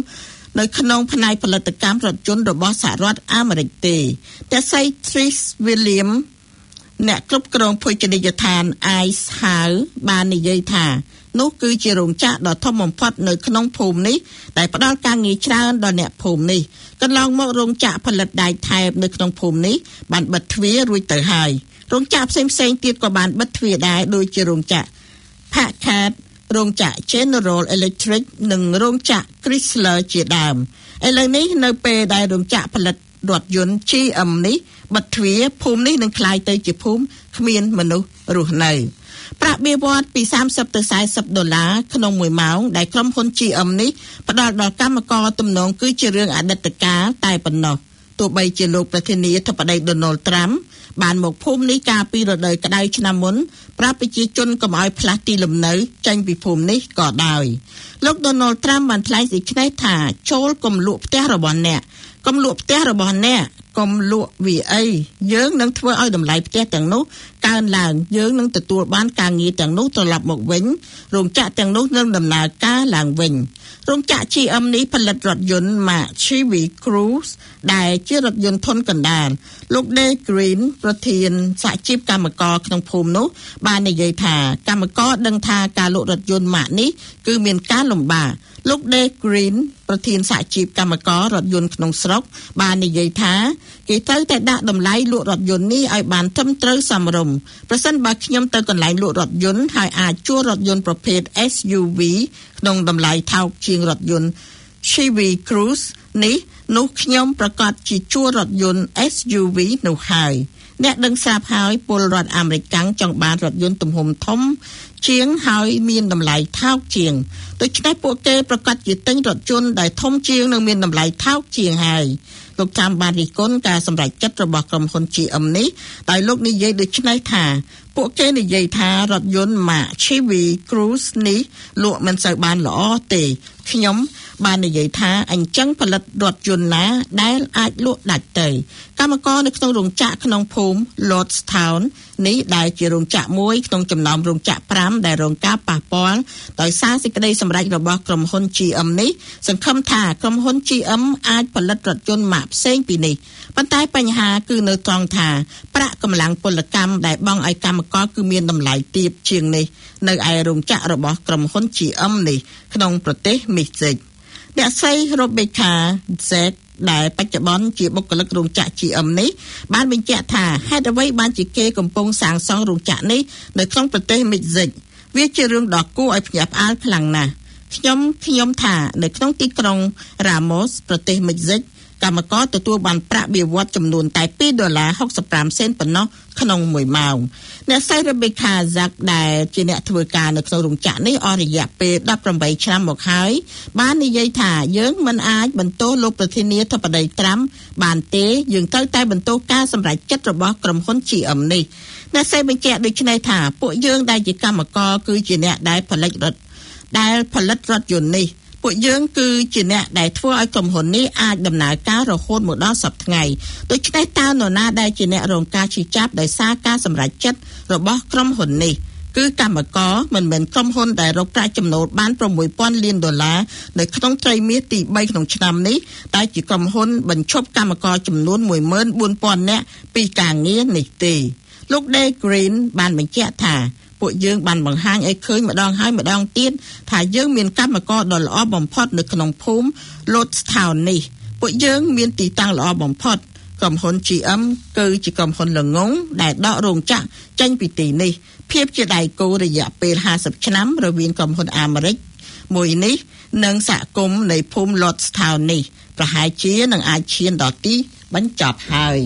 នៅក្នុងផ្នែកផលិតកម្មរថយន្តរបស់សហរដ្ឋអាមេរិកទេតែស្រី Trish William អ្នកគ្រប់គ្រងភោជនីយដ្ឋាន Ice House បាននិយាយថានោះគឺជារោងចក្រដ៏ធំបំផុតនៅក្នុងភូមិនេះដែលផ្ដល់ការងារច្រើនដល់អ្នកភូមិនេះកន្លងមករោងចក្រផលិតដែកថែបនៅក្នុងភូមិនេះបានបិទទ្វាររួចទៅហើយរោងចក្រផ្សេងៗទៀតក៏បានបិទទ្វារដែរដូចជារោងចក្រ Packard រោងចក្រ General Electric និងរោងចក្រ Chrysler ជាដើមឥឡូវនេះនៅពេលដែលរោងចក្រផលិតរថយន្ត GM នេះបិទទ្វារភូមិនេះនឹងក្លាយទៅជាភូមិគ្មានមនុស្សរស់នៅប្រាក់បៀវត្សពី$30ទៅ$40ក្នុង1ម៉ោងដែលក្រុមហ៊ុន GM នេះផ្ដល់ដល់កម្មករទំនងគឺជារឿងអតីតកាលតែប៉ុណ្ណោះទោះបីជាលោកប្រធានាធិបតី Donald Trump បានមកភូមិនេះកាលពីរដូវក្តៅឆ្នាំមុនប្រាប់ប្រជាជនកុំឲ្យផ្លាស់ទីលំនៅចេញពីភូមិនេះក៏ដោយលោក Donald Trump បានថ្លែងសេចក្តីថាចូលកុំលក់ផ្ទះរបស់អ្នកកុំលក់ផ្ទះរបស់អ្នកកុំលក់វាអីយើងនឹងធ្វើឲ្យតម្លៃផ្ទះទាំងនោះកើនឡើងយើងនឹងទទួលបានការងារទាំងនោះត្រឡប់មកវិញរោងចក្រទាំងនោះនឹងដំណើរការឡើងវិញរោងចក្រ GM នេះផលិតរថយន្ត Chevy Cruze ដែលជារថយន្តធុនកណ្ដាលលោក Dave Green ប្រធានសហជីពកម្មករក្នុងភូមិនោះបាននិយាយថាកម្មករដឹងថាការលក់រថយន្ត Mack នេះគឺមានការលំបាកលោក Dave Green ប្រធានសហជីពកម្មកររថយន្តក្នុងស្រុកបាននិយាយថាគេត្រូវតែដាក់តម្លៃលក់រថយន្តនេះឲ្យបានត្រឹមត្រូវសមរម្យប្រសិនបើខ្ញុំទៅកន្លែងលក់រថយន្តហើយអាចជួលរថយន្តប្រភេទ SUV ក្នុងតម្លៃថោកជាងរថយន្ត Chevy Cruze នេះនោះខ្ញុំប្រកាសជាជួលរថយន្ត SUV នោះហើយអ្នកដឹងស្រាប់ហើយពលរដ្ឋអាមេរិកកាំងចង់បានរថយន្តទំហំធំជាងហើយមានតម្លៃថោកជាងដូច្នេះពួកគេប្រកាសជាទិញរថយន្តដែលធំជាងនិងមានតម្លៃថោកជាងហើយលោកតាមបានរិះគន់ការសម្រេចចិត្តរបស់ក្រុមហ៊ុន GM នេះដោយលោកនិយាយដូចនេះថាពួកគេនិយាយថារថយន្ត Chevy Cruze នេះលក់មិនសូវបានល្អទេខ្ញុំបាននិយាយថាអញ្ចឹងផលិតរថយន្តណាដែលអាចលក់ដាច់ទៅកម្មករនៅក្នុងរោងចក្រក្នុងភូមិ Lordstown នេះដែលជារោងចក្រមួយក្នុងចំណោមរោងចក្រ5ដែលរងការប៉ះពាល់ដោយសារសេចក្តីសម្រេចរបស់ក្រុមហ៊ុន GM នេះសង្ឃឹមថាក្រុមហ៊ុន GM អាចផលិតរថយន្ត Mack ផ្សេងពីនេះប៉ុន្តែបញ្ហាគឺនៅត្រង់ថាប្រាក់កម្លាំងពលកម្មដែលបង់ឲ្យកម្មករគឺមានតម្លៃទាបជាងនេះនៅឯរោងចក្ររបស់ក្រុមហ៊ុន GM នេះក្នុងប្រទេសមិចស៊ិកអ្នកស្រី Rebecca Z ដែលបច្ចុប្បន្នជាបុគ្គលិករោងចក្រ GM នេះបានបញ្ជាក់ថាហេតុអ្វីបានជាគេកំពុងសាងសង់រោងចក្រនេះនៅក្នុងប្រទេសមិចស៊ិកវាជារឿងដ៏គួរឲ្យភ្ញាក់ផ្អើលខ្លាំងណាស់ខ្ញុំថានៅក្នុងទីក្រុង Ramos ប្រទេសមិចស៊ិកកម្មករទទួលបានប្រាក់បៀវត្សចំនួនតែ$2.65ប៉ុណ្ណោះក្នុង1ម៉ោងអ្នកស្រី Rebecca Zack ដែលជាអ្នកធ្វើការនៅក្នុងរោងចក្រនេះអស់រយៈពេល18ឆ្នាំមកហើយបាននិយាយថាយើងមិនអាចបន្ទោសលោកប្រធានាធិបតី Trump បានទេយើងត្រូវតែបន្ទោសការសម្រេចចិត្តរបស់ក្រុមហ៊ុន GM នេះអ្នកស្រីបញ្ជាក់ដូចនេះថាពួកយើងដែលជាកម្មករគឺជាអ្នកដែលផលិតរថយន្តនេះពួកយើងគឺជាអ្នកដែលធ្វើឲ្យក្រុមហ៊ុននេះអាចដំណើរការរហូតមកដល់សប្តាហ៍ថ្ងៃដូច្នេះតើនរណាដែលជាអ្នករងការឈឺចាប់ដោយសារការសម្រេចចិត្តរបស់ក្រុមហ៊ុននេះគឺកម្មករមិនមែនក្រុមហ៊ុនដែលរកប្រាក់ចំណូលបាន$6,000 លាននៅក្នុងត្រីមាសទី3ក្នុងឆ្នាំនេះតែជាក្រុមហ៊ុនបញ្ឈប់កម្មករចំនួន14,000 នាក់ពីការងារនេះទេលោក Dave Green បានបញ្ជាក់ថាពួកយើងបានបង្ហាញឲ្យឃើញម្ដងហើយម្ដងទៀតថាយើងមានកម្មករដ៏ល្អបំផុតនៅក្នុងភូមិ Lordstown នេះពួកយើងមានទីតាំងល្អបំផុតក្រុមហ៊ុន GM គឺជាក្រុមហ៊ុនល្ងង់ដែលដករោងចក្រចេញពីទីនេះភាពជាដៃគូរយៈពេល50ឆ្នាំរវាងក្រុមហ៊ុនអាមេរិកមួយនេះនិងសហគមន៍នៃភូមិ Lordstown នេះប្រហែលជានឹងអាចឈានដល់ទីបញ្ចប់ហើយ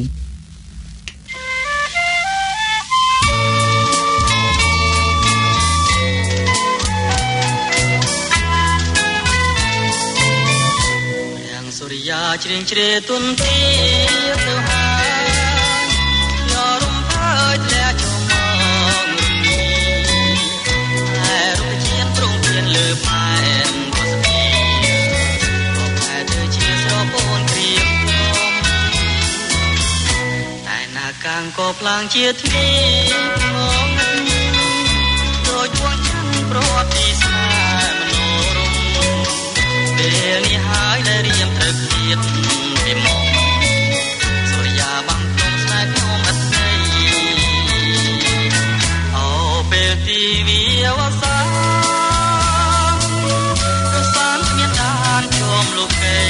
ជ្រៀងជ្រែទុនទីទៅហើយយករំភើយធ្លាក់ចុះមករំតែរុក្ខជាតិទ្រង់ព្រៀនលើផែនក៏ស្ពីក៏ខែទៅជាស្រពូនក្រៀមខ្ញុំតែណាកាំងក៏ផ្លាំងជាធ្នីងងឹតដូចវងចាំប្រត់ពីស្នេហ៍មនោរម្យពេលនេះហើយដែលវិវសារសានមានដានជុំលោកកៃ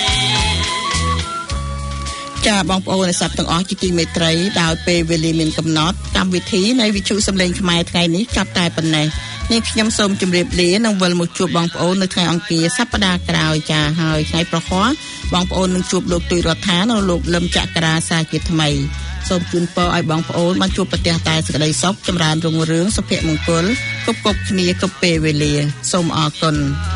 ចាបងប្អូនអ្នកស្ដាប់ទាំងអស់ជាទីមេត្រីដោយពេលវេលាមានកំណត់កម្មវិធីនៃវិទ្យុសំឡេងខ្មែរថ្ងៃនេះចាប់តែប៉ុណ្ណេះនេះខ្ញុំសូមជម្រាបលានិងវិលមកជួបបងប្អូននៅថ្ងៃអង្គារសប្តាហ៍ក្រោយចាហើយថ្ងៃប្រហ័សបងប្អូននឹងជួបលោកទុយរដ្ឋានិងលោកលឹមចក្រាសាជាថ្មីសូមជូនពរឲ្យបងប្អូនបានជួបប្រទះតែសេចក្តីសុខចម្រើនរុងរឿងសុភមង្គលគ្រប់គ្នាគ្រប់ពេលវេលាសូមអរគុណ